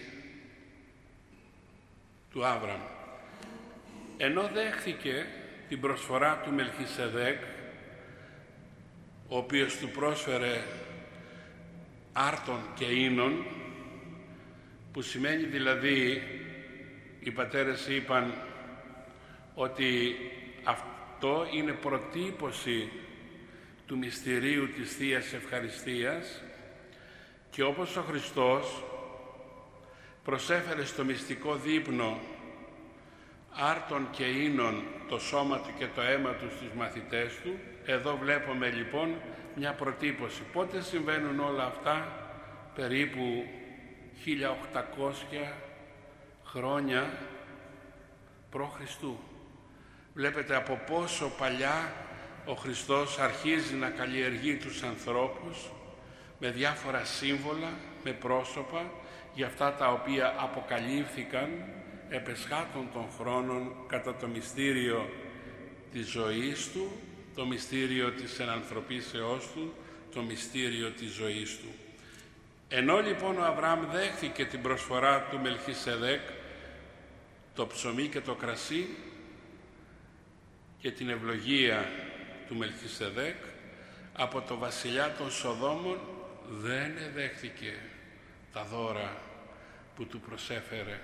Speaker 1: του Άβραμ. Ενώ δέχθηκε την προσφορά του Μελχισεδέκ, ο οποίος του πρόσφερε άρτων και ίνων, που σημαίνει δηλαδή, οι πατέρες είπαν ότι αυτό είναι προτύπωση του μυστηρίου της Θείας Ευχαριστίας, και όπως ο Χριστός προσέφερε στο μυστικό δείπνο άρτων και ίνων το σώμα του και το αίμα του στους μαθητές του, εδώ βλέπουμε λοιπόν μια προτύπωση. Πότε συμβαίνουν όλα αυτά? Περίπου χίλια οκτακόσια χρόνια προ Χριστού. Βλέπετε από πόσο παλιά ο Χριστός αρχίζει να καλλιεργεί τους ανθρώπους με διάφορα σύμβολα, με πρόσωπα, για αυτά τα οποία αποκαλύφθηκαν επεσχάτων των χρόνων κατά το μυστήριο της ζωής Του, το μυστήριο της ενανθρωπίσεώς Του, το μυστήριο της ζωής Του. Ενώ λοιπόν ο Αβραάμ δέχθηκε την προσφορά του Μελχισεδέκ, το ψωμί και το κρασί και την ευλογία του Μελχισεδέκ, από το βασιλιά των Σοδόμων δεν δέχθηκε τα δώρα που του προσέφερε.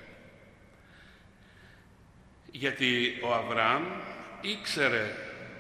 Speaker 1: Γιατί ο Αβραάμ ήξερε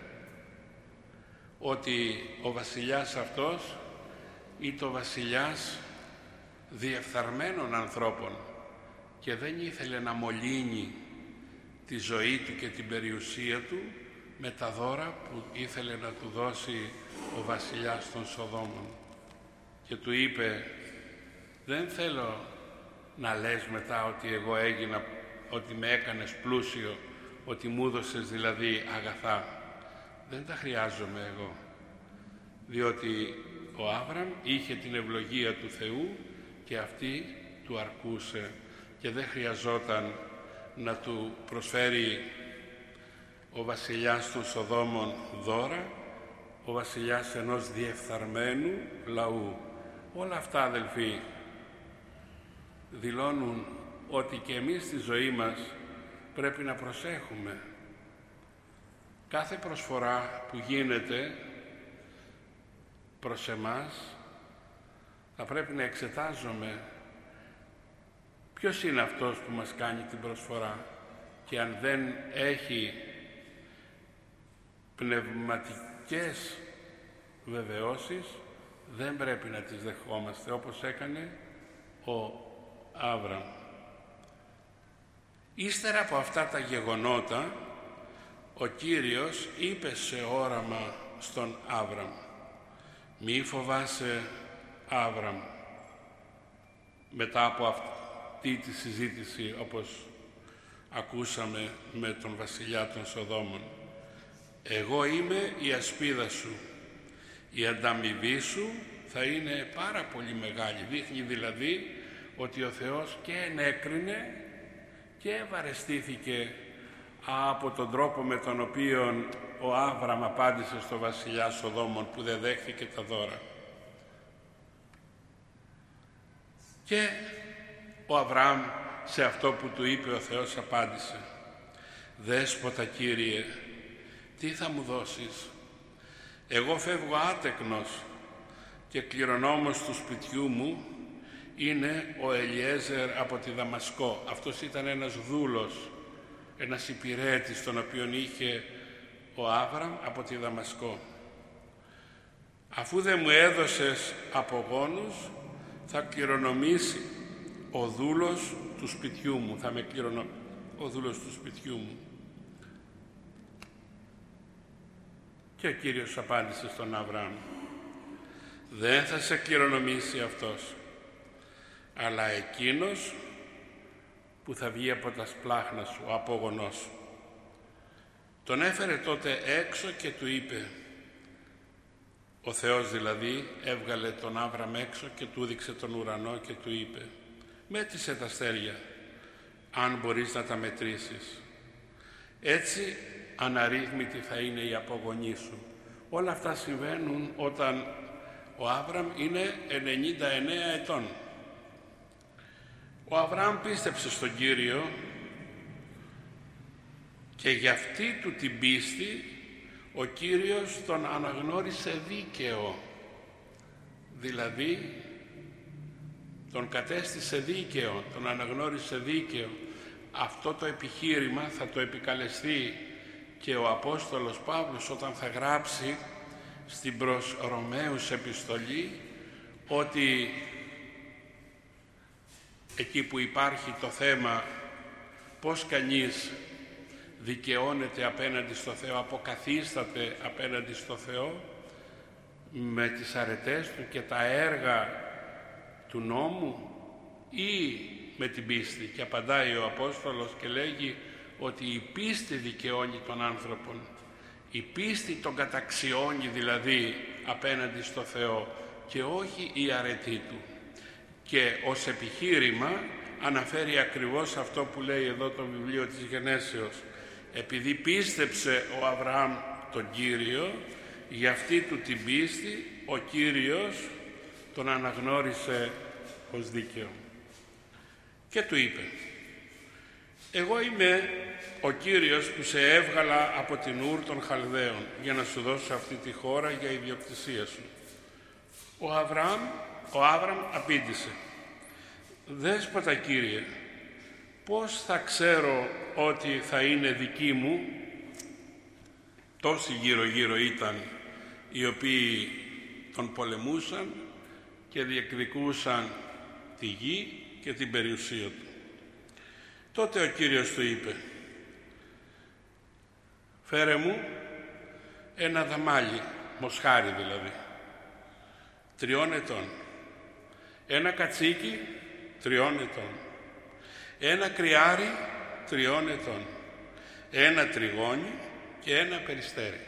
Speaker 1: ότι ο βασιλιάς αυτός ήταν ο βασιλιάς διεφθαρμένων ανθρώπων και δεν ήθελε να μολύνει τη ζωή του και την περιουσία του με τα δώρα που ήθελε να του δώσει ο βασιλιάς των Σοδόμων. Και του είπε, δεν θέλω να λες μετά ότι εγώ έγινα, ότι με έκανες πλούσιο, ότι μου έδωσες δηλαδή αγαθά. Δεν τα χρειάζομαι εγώ, διότι ο Άβραμ είχε την ευλογία του Θεού και αυτή του αρκούσε και δεν χρειαζόταν να του προσφέρει ο βασιλιάς των Σοδόμων δώρα, ο βασιλιάς ενός διεφθαρμένου λαού. Όλα αυτά, αδελφοί, δηλώνουν ότι και εμείς στη ζωή μας πρέπει να προσέχουμε. Κάθε προσφορά που γίνεται προς εμάς, θα πρέπει να εξετάζουμε ποιος είναι αυτός που μας κάνει την προσφορά, και αν δεν έχει πνευματικές βεβαιώσεις, δεν πρέπει να τις δεχόμαστε, όπως έκανε ο Άβραμ. Ύστερα από αυτά τα γεγονότα, ο Κύριος είπε σε όραμα στον Άβραμ: «Μη φοβάσαι, Άβραμ». Μετά από αυτή τη συζήτηση, όπως ακούσαμε με τον βασιλιά των Σοδόμων, «Εγώ είμαι η ασπίδα σου, η ανταμοιβή σου θα είναι πάρα πολύ μεγάλη». Δείχνει δηλαδή ότι ο Θεός και ενέκρινε και ευαρεστήθηκε από τον τρόπο με τον οποίο ο Άβραμ απάντησε στο βασιλιά Σοδόμων, που δεν δέχθηκε τα δώρα. Και ο Αβραάμ σε αυτό που του είπε ο Θεός απάντησε: «Δέσποτα Κύριε, τι θα μου δώσεις? Εγώ φεύγω άτεκνος και κληρονόμος του σπιτιού μου είναι ο Ελιέζερ από τη Δαμασκό». Αυτός ήταν ένας δούλος, ένας υπηρέτης, τον οποίον είχε ο Άβραμ από τη Δαμασκό. «Αφού δεν μου έδωσες απογόνους, θα κληρονομήσει ο δούλος του σπιτιού μου, θα με κληρονομήσει ο δούλος του σπιτιού μου». Και ο Κύριος απάντησε στον Αβραάμ: «Δεν θα σε κληρονομήσει αυτός, αλλά εκείνος που θα βγει από τα σπλάχνα σου, ο απόγονός σου». Τον έφερε τότε έξω και του είπε, ο Θεός δηλαδή έβγαλε τον Άβραμ έξω και του έδειξε τον ουρανό και του είπε: «Μέτρησε τα αστέρια, αν μπορείς να τα μετρήσεις. Έτσι αναρρύθμιτη θα είναι η απογονή σου». Όλα αυτά συμβαίνουν όταν ο Άβραμ είναι ενενήντα εννέα ετών. Ο Αβραάμ πίστεψε στον Κύριο και για αυτή του την πίστη ο Κύριος τον αναγνώρισε δίκαιο, δηλαδή τον κατέστησε δίκαιο, τον αναγνώρισε δίκαιο. Αυτό το επιχείρημα θα το επικαλεστεί και ο Απόστολος Παύλος όταν θα γράψει στην προς Ρωμαίους επιστολή, ότι εκεί που υπάρχει το θέμα πώς κανείς δικαιώνεται απέναντι στο Θεό, αποκαθίσταται απέναντι στο Θεό με τις αρετές του και τα έργα του νόμου ή με την πίστη. Και απαντάει ο Απόστολος και λέγει ότι η πίστη δικαιώνει τον άνθρωπον. Η πίστη τον καταξιώνει δηλαδή απέναντι στο Θεό και όχι η αρετή του. Και ως επιχείρημα αναφέρει ακριβώς αυτό που λέει εδώ το βιβλίο της Γενέσεως. Επειδή πίστεψε ο Αβραάμ τον Κύριο, για αυτή του την πίστη ο Κύριος τον αναγνώρισε ως δίκαιο. Και του είπε: «Εγώ είμαι ο Κύριος που σε έβγαλα από την Ούρ των Χαλδαίων για να σου δώσω αυτή τη χώρα για ιδιοκτησία σου». Ο Αβραάμ, ο Άβραμ απήντησε: «Δέσποτα Κύριε, πώς θα ξέρω ότι θα είναι δική μου?» Τόσοι γύρω-γύρω ήταν οι οποίοι τον πολεμούσαν και διεκδικούσαν τη γη και την περιουσία του. Τότε ο Κύριος του είπε: «Φέρε μου ένα δαμάλι, μοσχάρι δηλαδή, τριών ετών, ένα κατσίκι τριών ετών, ένα κρυάρι τριών ετών, ένα τριγώνι και ένα περιστέρι».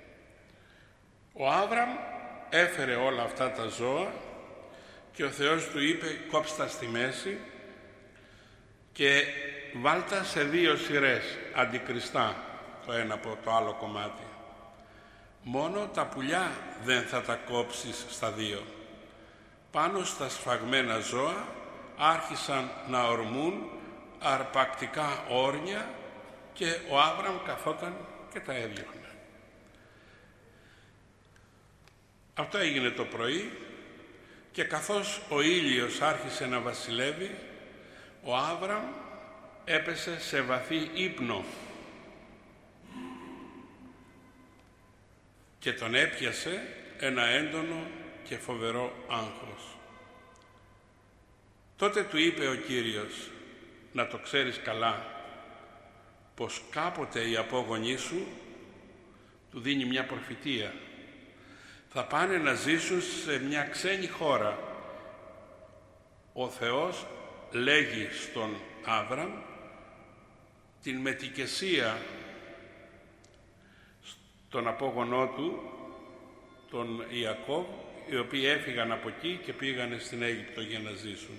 Speaker 1: Ο Άβραμ έφερε όλα αυτά τα ζώα και ο Θεός του είπε: «Κόψτα στη μέση και βάλτα σε δύο σειρές αντικριστά το ένα από το άλλο κομμάτι. Μόνο τα πουλιά δεν θα τα κόψεις στα δύο». Πάνω στα σφαγμένα ζώα άρχισαν να ορμούν αρπακτικά όρνια και ο Άβραμ καθόταν και τα έδιωχνε. Αυτό έγινε το πρωί και καθώς ο ήλιος άρχισε να βασιλεύει, ο Άβραμ έπεσε σε βαθύ ύπνο και τον έπιασε ένα έντονο και φοβερό άγχος. Τότε του είπε ο Κύριος: «Να το ξέρεις καλά, πως κάποτε η απόγονή σου», του δίνει μια προφητεία, «θα πάνε να ζήσουν σε μια ξένη χώρα». Ο Θεός λέγει στον Άβραμ την μετικεσία στον απόγονό του, τον Ιακώβ, οι οποίοι έφυγαν από εκεί και πήγανε στην Αίγυπτο για να ζήσουν.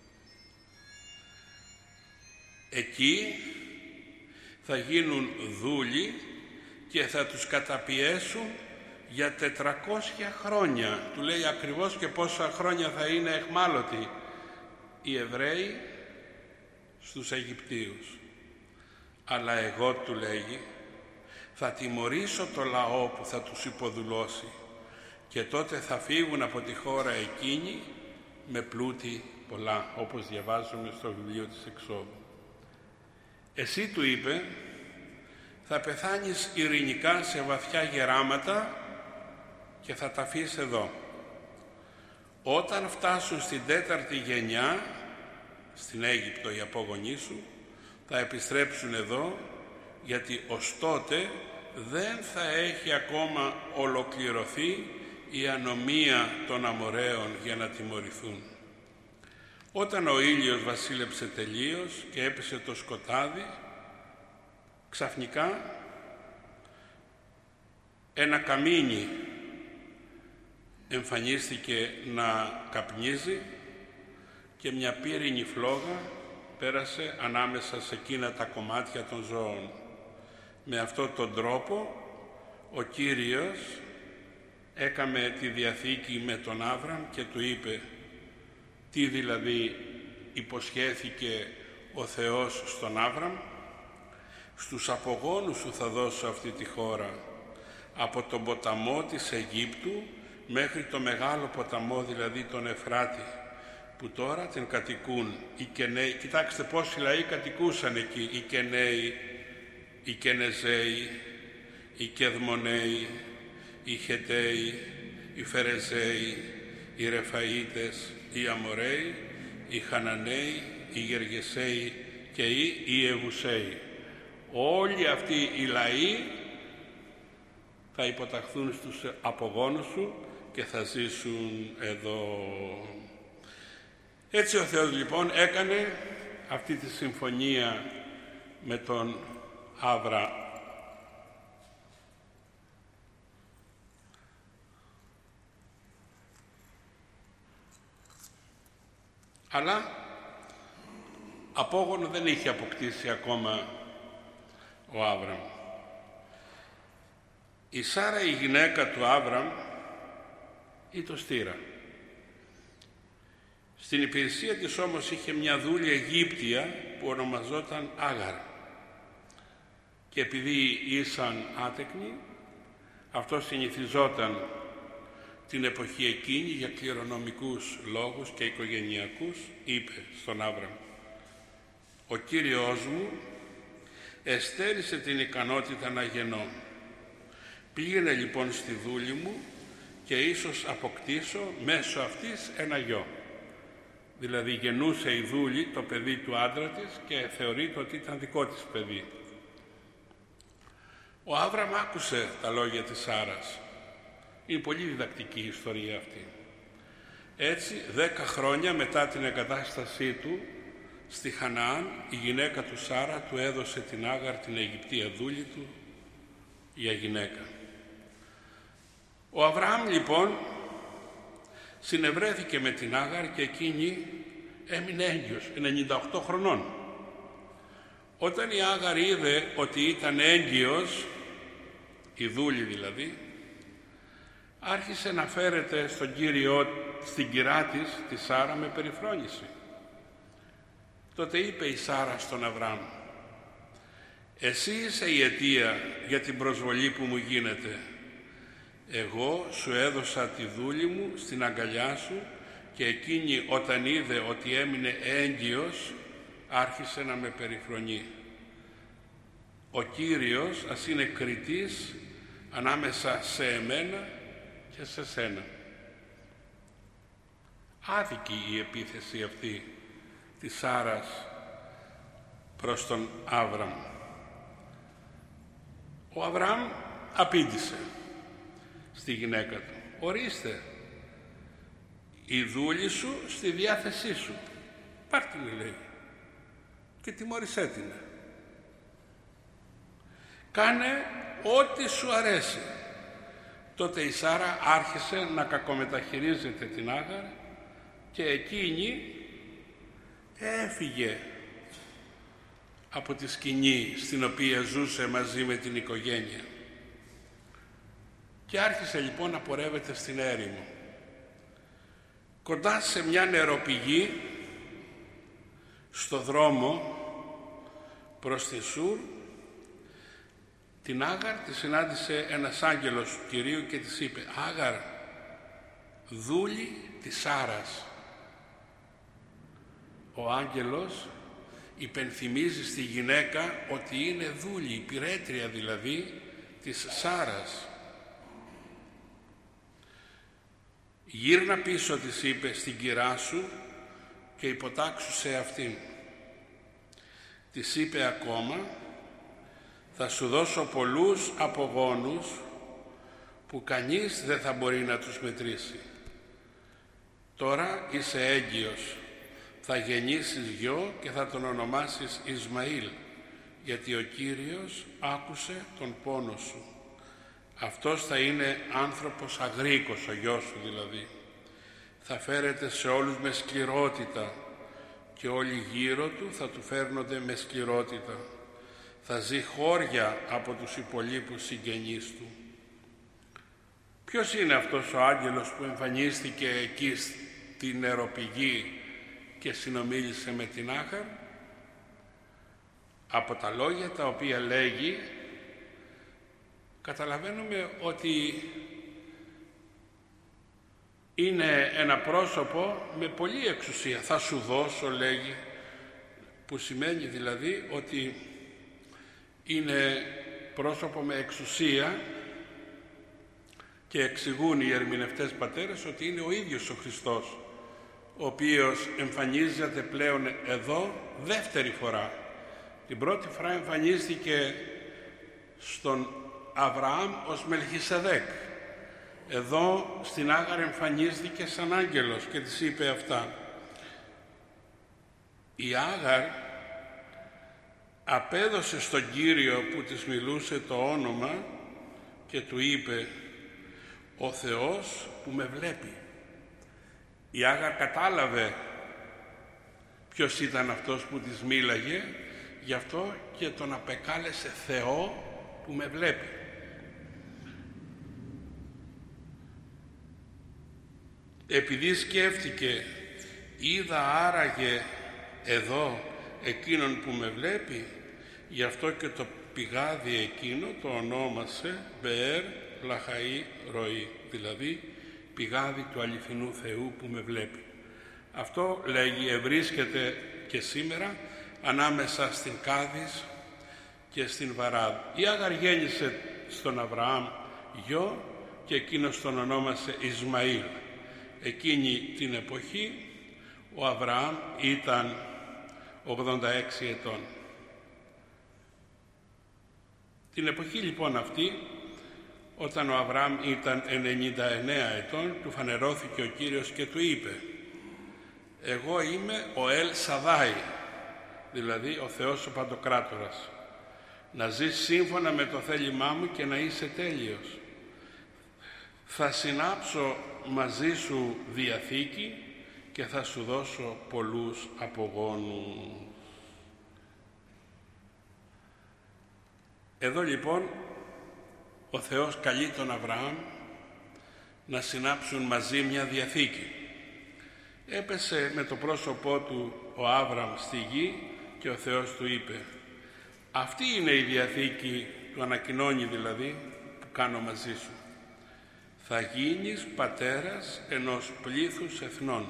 Speaker 1: Εκεί θα γίνουν δούλοι και θα τους καταπιέσουν για τετρακόσια χρόνια. Του λέει ακριβώς και πόσα χρόνια θα είναι εχμάλωτοι οι Εβραίοι στους Αιγυπτίους. Αλλά εγώ, του λέγει, θα τιμωρήσω το λαό που θα τους υποδουλώσει και τότε θα φύγουν από τη χώρα εκείνη με πλούτη πολλά, όπως διαβάζουμε στο βιβλίο της Εξόδου. Εσύ, του είπε, θα πεθάνεις ειρηνικά σε βαθιά γεράματα και θα τα αφήσεις εδώ. Όταν φτάσουν στην τέταρτη γενιά, στην Αίγυπτο οι απόγονοί σου, θα επιστρέψουν εδώ, γιατί ως τότε δεν θα έχει ακόμα ολοκληρωθεί η ανομία των Αμοραίων για να τιμωρηθούν. Όταν ο ήλιος βασίλεψε τελείως και έπεσε το σκοτάδι, ξαφνικά ένα καμίνι εμφανίστηκε να καπνίζει και μια πύρινη φλόγα πέρασε ανάμεσα σε εκείνα τα κομμάτια των ζώων. Με αυτόν τον τρόπο ο Κύριος έκαμε τη διαθήκη με τον Άβραμ και του είπε: τι δηλαδή υποσχέθηκε ο Θεός στον Άβραμ? Στους απογόνους σου θα δώσω αυτή τη χώρα, από τον ποταμό της Αιγύπτου μέχρι το μεγάλο ποταμό, δηλαδή τον Εφράτη, που τώρα την κατοικούν οι Κεναίοι. Κοιτάξτε πόσοι λαοί κατοικούσαν εκεί: οι Κεναίοι, οι Κενεζαίοι, οι Κεδμοναίοι, οι Χεταίοι, οι Φερεζαίοι, οι Ρεφαΐτες, οι Αμοραίοι, οι Χαναναίοι, οι Γεργεσαίοι και οι Ιεβουσαίοι. Όλοι αυτοί οι λαοί θα υποταχθούν στους απογόνους σου και θα ζήσουν εδώ. Έτσι ο Θεός λοιπόν έκανε αυτή τη συμφωνία με τον Άβρα. Αλλά απόγονο δεν είχε αποκτήσει ακόμα ο Άβραμ. Η Σάρα, η γυναίκα του Άβραμ, ήταν στήρα. Στην υπηρεσία της όμως είχε μια δούλη Αιγύπτια που ονομαζόταν Άγαρ. Και επειδή ήσαν άτεκνοι, αυτό συνηθιζόταν την εποχή εκείνη για κληρονομικούς λόγους και οικογενειακούς, είπε στον Άβραμ: ο Κύριος μου εστέρισε την ικανότητα να γεννώ. Πήγαινε λοιπόν στη δούλη μου και ίσως αποκτήσω μέσω αυτής ένα γιο. Δηλαδή γεννούσε η δούλη το παιδί του άντρα της και θεωρείται ότι ήταν δικό της παιδί. Ο Άβραμ άκουσε τα λόγια της Σάρας. Είναι πολύ διδακτική η ιστορία αυτή. Έτσι, δέκα χρόνια μετά την εγκατάστασή του στη Χαναάν, η γυναίκα του Σάρα του έδωσε την Άγαρ, την Αιγυπτία δούλη του, για γυναίκα. Ο Αβραάμ λοιπόν συνευρέθηκε με την Άγαρ και εκείνη έμεινε έγκυος, ενενήντα οκτώ χρονών. Όταν η Άγαρ είδε ότι ήταν έγκυος, η δούλη δηλαδή, άρχισε να φέρεται στον Κύριο, στην κυρά της, τη Σάρα, με περιφρόνηση. Τότε είπε η Σάρα στον Αβραάμ: εσύ είσαι η αιτία για την προσβολή που μου γίνεται, Εγώ σου έδωσα τη δούλη μου στην αγκαλιά σου και εκείνη όταν είδε ότι έμεινε έγκυος άρχισε να με περιφρονεί. Ο Κύριος ας είναι κριτής ανάμεσα σε εμένα και σε σένα. Άδικη η επίθεση αυτή της Σάρας προς τον Άβραμ. Ο Αβραάμ απήντησε στη γυναίκα του. Ορίστε, η δούλη σου στη διάθεσή σου. Πάρ' την, λέει, και τιμώρησέ την. Κάνε ό,τι σου αρέσει. Τότε η Σάρα άρχισε να κακομεταχειρίζεται την Άγαρ και εκείνη έφυγε από τη σκηνή στην οποία ζούσε μαζί με την οικογένεια. Και άρχισε λοιπόν να πορεύεται στην έρημο. Κοντά σε μια νεροπηγή, στο δρόμο προς τη Σουρ, την Άγαρ τη συνάντησε ένας άγγελος του Κυρίου και της είπε: Άγαρ, δούλη της Σάρας. Ο άγγελος υπενθυμίζει στη γυναίκα ότι είναι δούλη, υπηρέτρια δηλαδή της Σάρας. Γύρνα πίσω, της είπε, στην κυρά σου και υποτάξου σε αυτήν. Της είπε ακόμα: θα σου δώσω πολλούς απογόνους που κανείς δεν θα μπορεί να τους μετρήσει. Τώρα είσαι έγκυος, θα γεννήσεις γιο και θα τον ονομάσεις Ισμαήλ, γιατί ο Κύριος άκουσε τον πόνο σου. Αυτός θα είναι άνθρωπος αγρίκος, ο γιος σου δηλαδή. Θα φέρεται σε όλους με σκληρότητα και όλοι γύρω του θα του φέρνονται με σκληρότητα. Θα ζει χώρια από τους υπολείπους συγγενείς του. Ποιος είναι αυτός ο άγγελος που εμφανίστηκε εκεί στην νεροπηγή και συνομίλησε με την Άγαρ? Από τα λόγια τα οποία λέγει καταλαβαίνουμε ότι είναι ένα πρόσωπο με πολλή εξουσία. Θα σου δώσω, λέγει, που σημαίνει δηλαδή ότι είναι πρόσωπο με εξουσία, και εξηγούν οι ερμηνευτές πατέρες ότι είναι ο ίδιος ο Χριστός, ο οποίος εμφανίζεται πλέον εδώ δεύτερη φορά. Την πρώτη φορά εμφανίστηκε στον Αβραάμ ως Μελχισεδέκ. Εδώ στην Άγαρ εμφανίστηκε σαν άγγελος και της είπε αυτά. Η Άγαρ απέδωσε στον Κύριο που της μιλούσε το όνομα και του είπε: ο Θεός που με βλέπει. Η Άγαρ κατάλαβε ποιος ήταν αυτός που της μίλαγε, γι' αυτό και τον απεκάλεσε Θεό που με βλέπει. Επειδή σκέφτηκε, είδα άραγε εδώ εκείνον που με βλέπει, γι' αυτό και το πηγάδι εκείνο το ονόμασε Μπεέρ Λαχαή Ροή, δηλαδή πηγάδι του αληθινού Θεού που με βλέπει. Αυτό, λέγει, ευρίσκεται και σήμερα ανάμεσα στην Κάδης και στην Βαράδ. Η Άγαρ γέννησε στον Αβραάμ γιο και εκείνος τον ονόμασε Ισμαήλ. Εκείνη την εποχή ο Αβραάμ ήταν ογδόντα έξι ετών. Την εποχή λοιπόν αυτή, όταν ο Αβραάμ ήταν ενενήντα εννέα ετών, του φανερώθηκε ο Κύριος και του είπε: εγώ είμαι ο Ελ Σαδάι, δηλαδή ο Θεός ο Παντοκράτορας. Να ζεις σύμφωνα με το θέλημά μου και να είσαι τέλειος. Θα συνάψω μαζί σου διαθήκη και θα σου δώσω πολλούς απογόνους. Εδώ λοιπόν ο Θεός καλεί τον Αβραάμ να συνάψουν μαζί μια διαθήκη. Έπεσε με το πρόσωπό του ο Άβραμ στη γη και ο Θεός του είπε: αυτή είναι η διαθήκη, του ανακοινώνει δηλαδή, που κάνω μαζί σου. θα γίνεις πατέρας ενός πλήθους εθνών.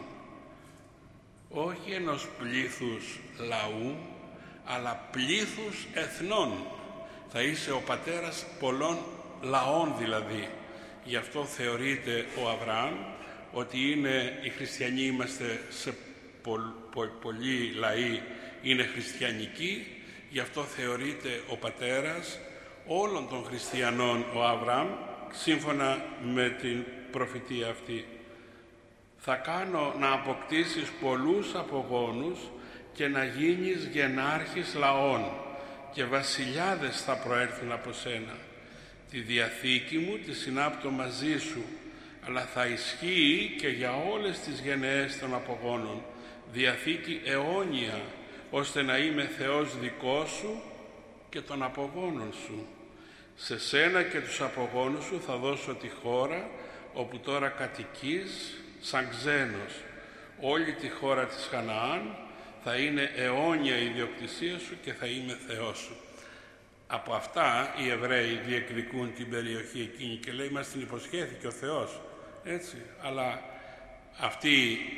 Speaker 1: Όχι ενός πλήθους λαού, αλλά πλήθους εθνών. Θα είσαι ο πατέρας πολλών λαών δηλαδή. Γι' αυτό θεωρείται ο Αβραάμ ότι είναι, οι χριστιανοί είμαστε σε πο, πο, πολλοί λαοί, είναι χριστιανικοί, γι' αυτό θεωρείται ο πατέρας όλων των χριστιανών ο Αβραάμ, σύμφωνα με την προφητεία αυτή. Θα κάνω να αποκτήσεις πολλούς απογόνους και να γίνεις γενάρχης λαών και βασιλιάδες θα προέρθουν από σένα. Τη Διαθήκη μου τη συνάπτω μαζί σου, αλλά θα ισχύει και για όλες τις γενναίες των απογόνων, Διαθήκη αιώνια, ώστε να είμαι Θεός δικός σου και των απογόνων σου. Σε σένα και τους απογόνους σου θα δώσω τη χώρα όπου τώρα κατοικείς σαν ξένος. Όλη τη χώρα της Χαναάν θα είναι αιώνια η ιδιοκτησία σου και θα είμαι Θεός σου. Από αυτά οι Εβραίοι διεκδικούν την περιοχή εκείνη και λέει μας την υποσχέθηκε ο Θεός, έτσι. Αλλά αυτή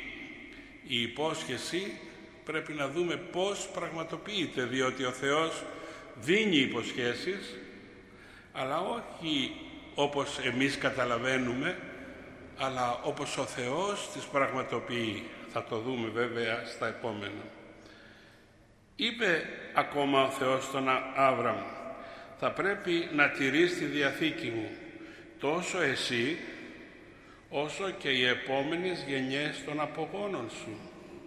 Speaker 1: η υπόσχεση πρέπει να δούμε πώς πραγματοποιείται, διότι ο Θεός δίνει υποσχέσεις, αλλά όχι όπως εμείς καταλαβαίνουμε, αλλά όπως ο Θεός τις πραγματοποιεί. Θα το δούμε βέβαια στα επόμενα. Είπε ακόμα ο Θεός στον Άβραμ, θα πρέπει να τηρείς τη Διαθήκη μου, τόσο εσύ όσο και οι επόμενες γενιές των απογόνων σου.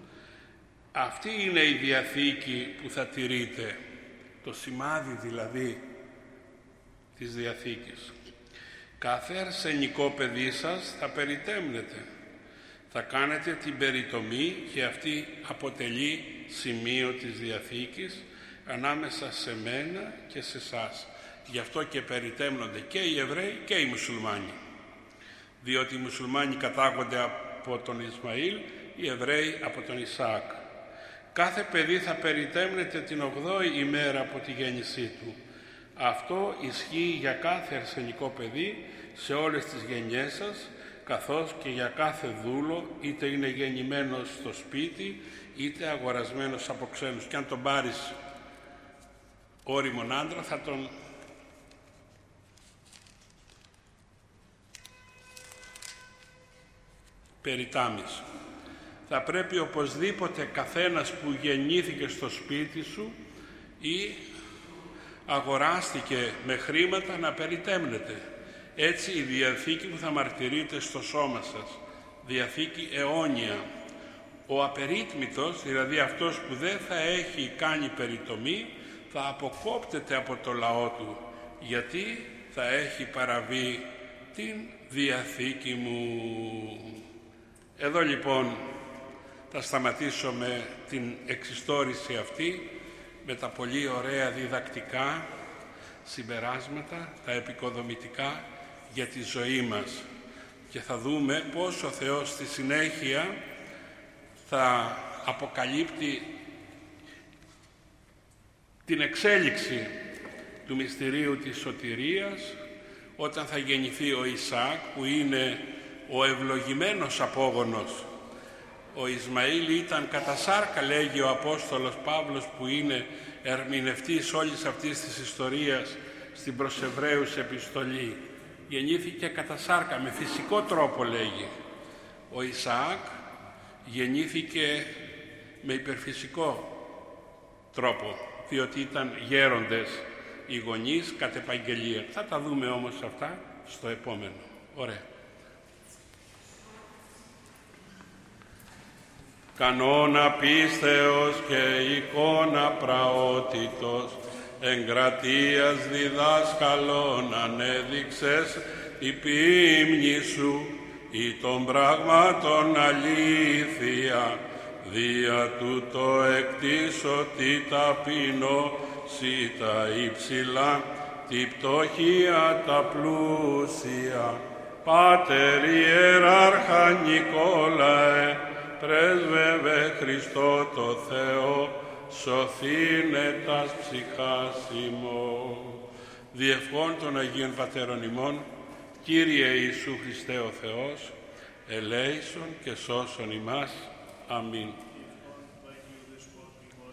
Speaker 1: Αυτή είναι η Διαθήκη που θα τηρείτε, το σημάδι δηλαδή της Διαθήκης. Κάθε αρσενικό παιδί σας θα περιτέμνετε. Θα κάνετε την περιτομή και αυτή αποτελεί σημείο της Διαθήκης ανάμεσα σε μένα και σε εσάς. Γι' αυτό και περιτέμνονται και οι Εβραίοι και οι Μουσουλμάνοι. Διότι οι Μουσουλμάνοι κατάγονται από τον Ισμαήλ, οι Εβραίοι από τον Ισαάκ. Κάθε παιδί θα περιτέμνεται την ογδόη ημέρα από τη γέννησή του. Αυτό ισχύει για κάθε αρσενικό παιδί σε όλες τις γενιές σας, καθώς και για κάθε δούλο, είτε είναι γεννημένος στο σπίτι, είτε αγορασμένος από ξένους. Και αν τον πάρεις όριμον άντρα, θα τον περιτάμεις. Θα πρέπει οπωσδήποτε καθένας που γεννήθηκε στο σπίτι σου ή αγοράστηκε με χρήματα να περιτέμνεται. Έτσι η Διαθήκη που θα μαρτυρείτε στο σώμα σας, Διαθήκη αιώνια. Ο απερίτμητος, δηλαδή αυτός που δεν θα έχει κάνει περιτομή, θα αποκόπτεται από το λαό του, γιατί θα έχει παραβεί την Διαθήκη μου. Εδώ λοιπόν θα σταματήσω με την εξιστόρηση αυτή, με τα πολύ ωραία διδακτικά συμπεράσματα, τα επικοδομητικά για τη ζωή μας, και θα δούμε πώς ο Θεός στη συνέχεια θα αποκαλύπτει την εξέλιξη του μυστηρίου της σωτηρίας όταν θα γεννηθεί ο Ισαάκ, που είναι ο ευλογημένος απόγονος. Ο Ισμαήλ ήταν κατά σάρκα, λέγει ο Απόστολος Παύλος, που είναι ερμηνευτής όλης αυτής της ιστορίας στην προς Εβραίους επιστολή. Γεννήθηκε κατά σάρκα, με φυσικό τρόπο λέγει. Ο Ισαάκ γεννήθηκε με υπερφυσικό τρόπο, διότι ήταν γέροντες οι γονείς κατ' επαγγελία. Θα τα δούμε όμως αυτά στο επόμενο. Ωραία. Κανόνα πίστεως και εικόνα πραότητος, εγκρατείας διδάσκαλον ανέδειξες η ποίμνη σου, ή των πραγμάτων αλήθεια, δια τούτο εκτίσω τι ταπεινώ, σύ τα υψηλά, τη πτωχία τα πλούσια. Πάτερ Ιεράρχα Νικόλαε, πρέσβευε Χριστό το Θεό, σωθήνε τας ψυχάς ημών. Διευχών των Αγίων Πατέρων ημών, Κύριε Ιησού Χριστέ ο Θεός, ελέησον και σώσον ημάς. Αμήν.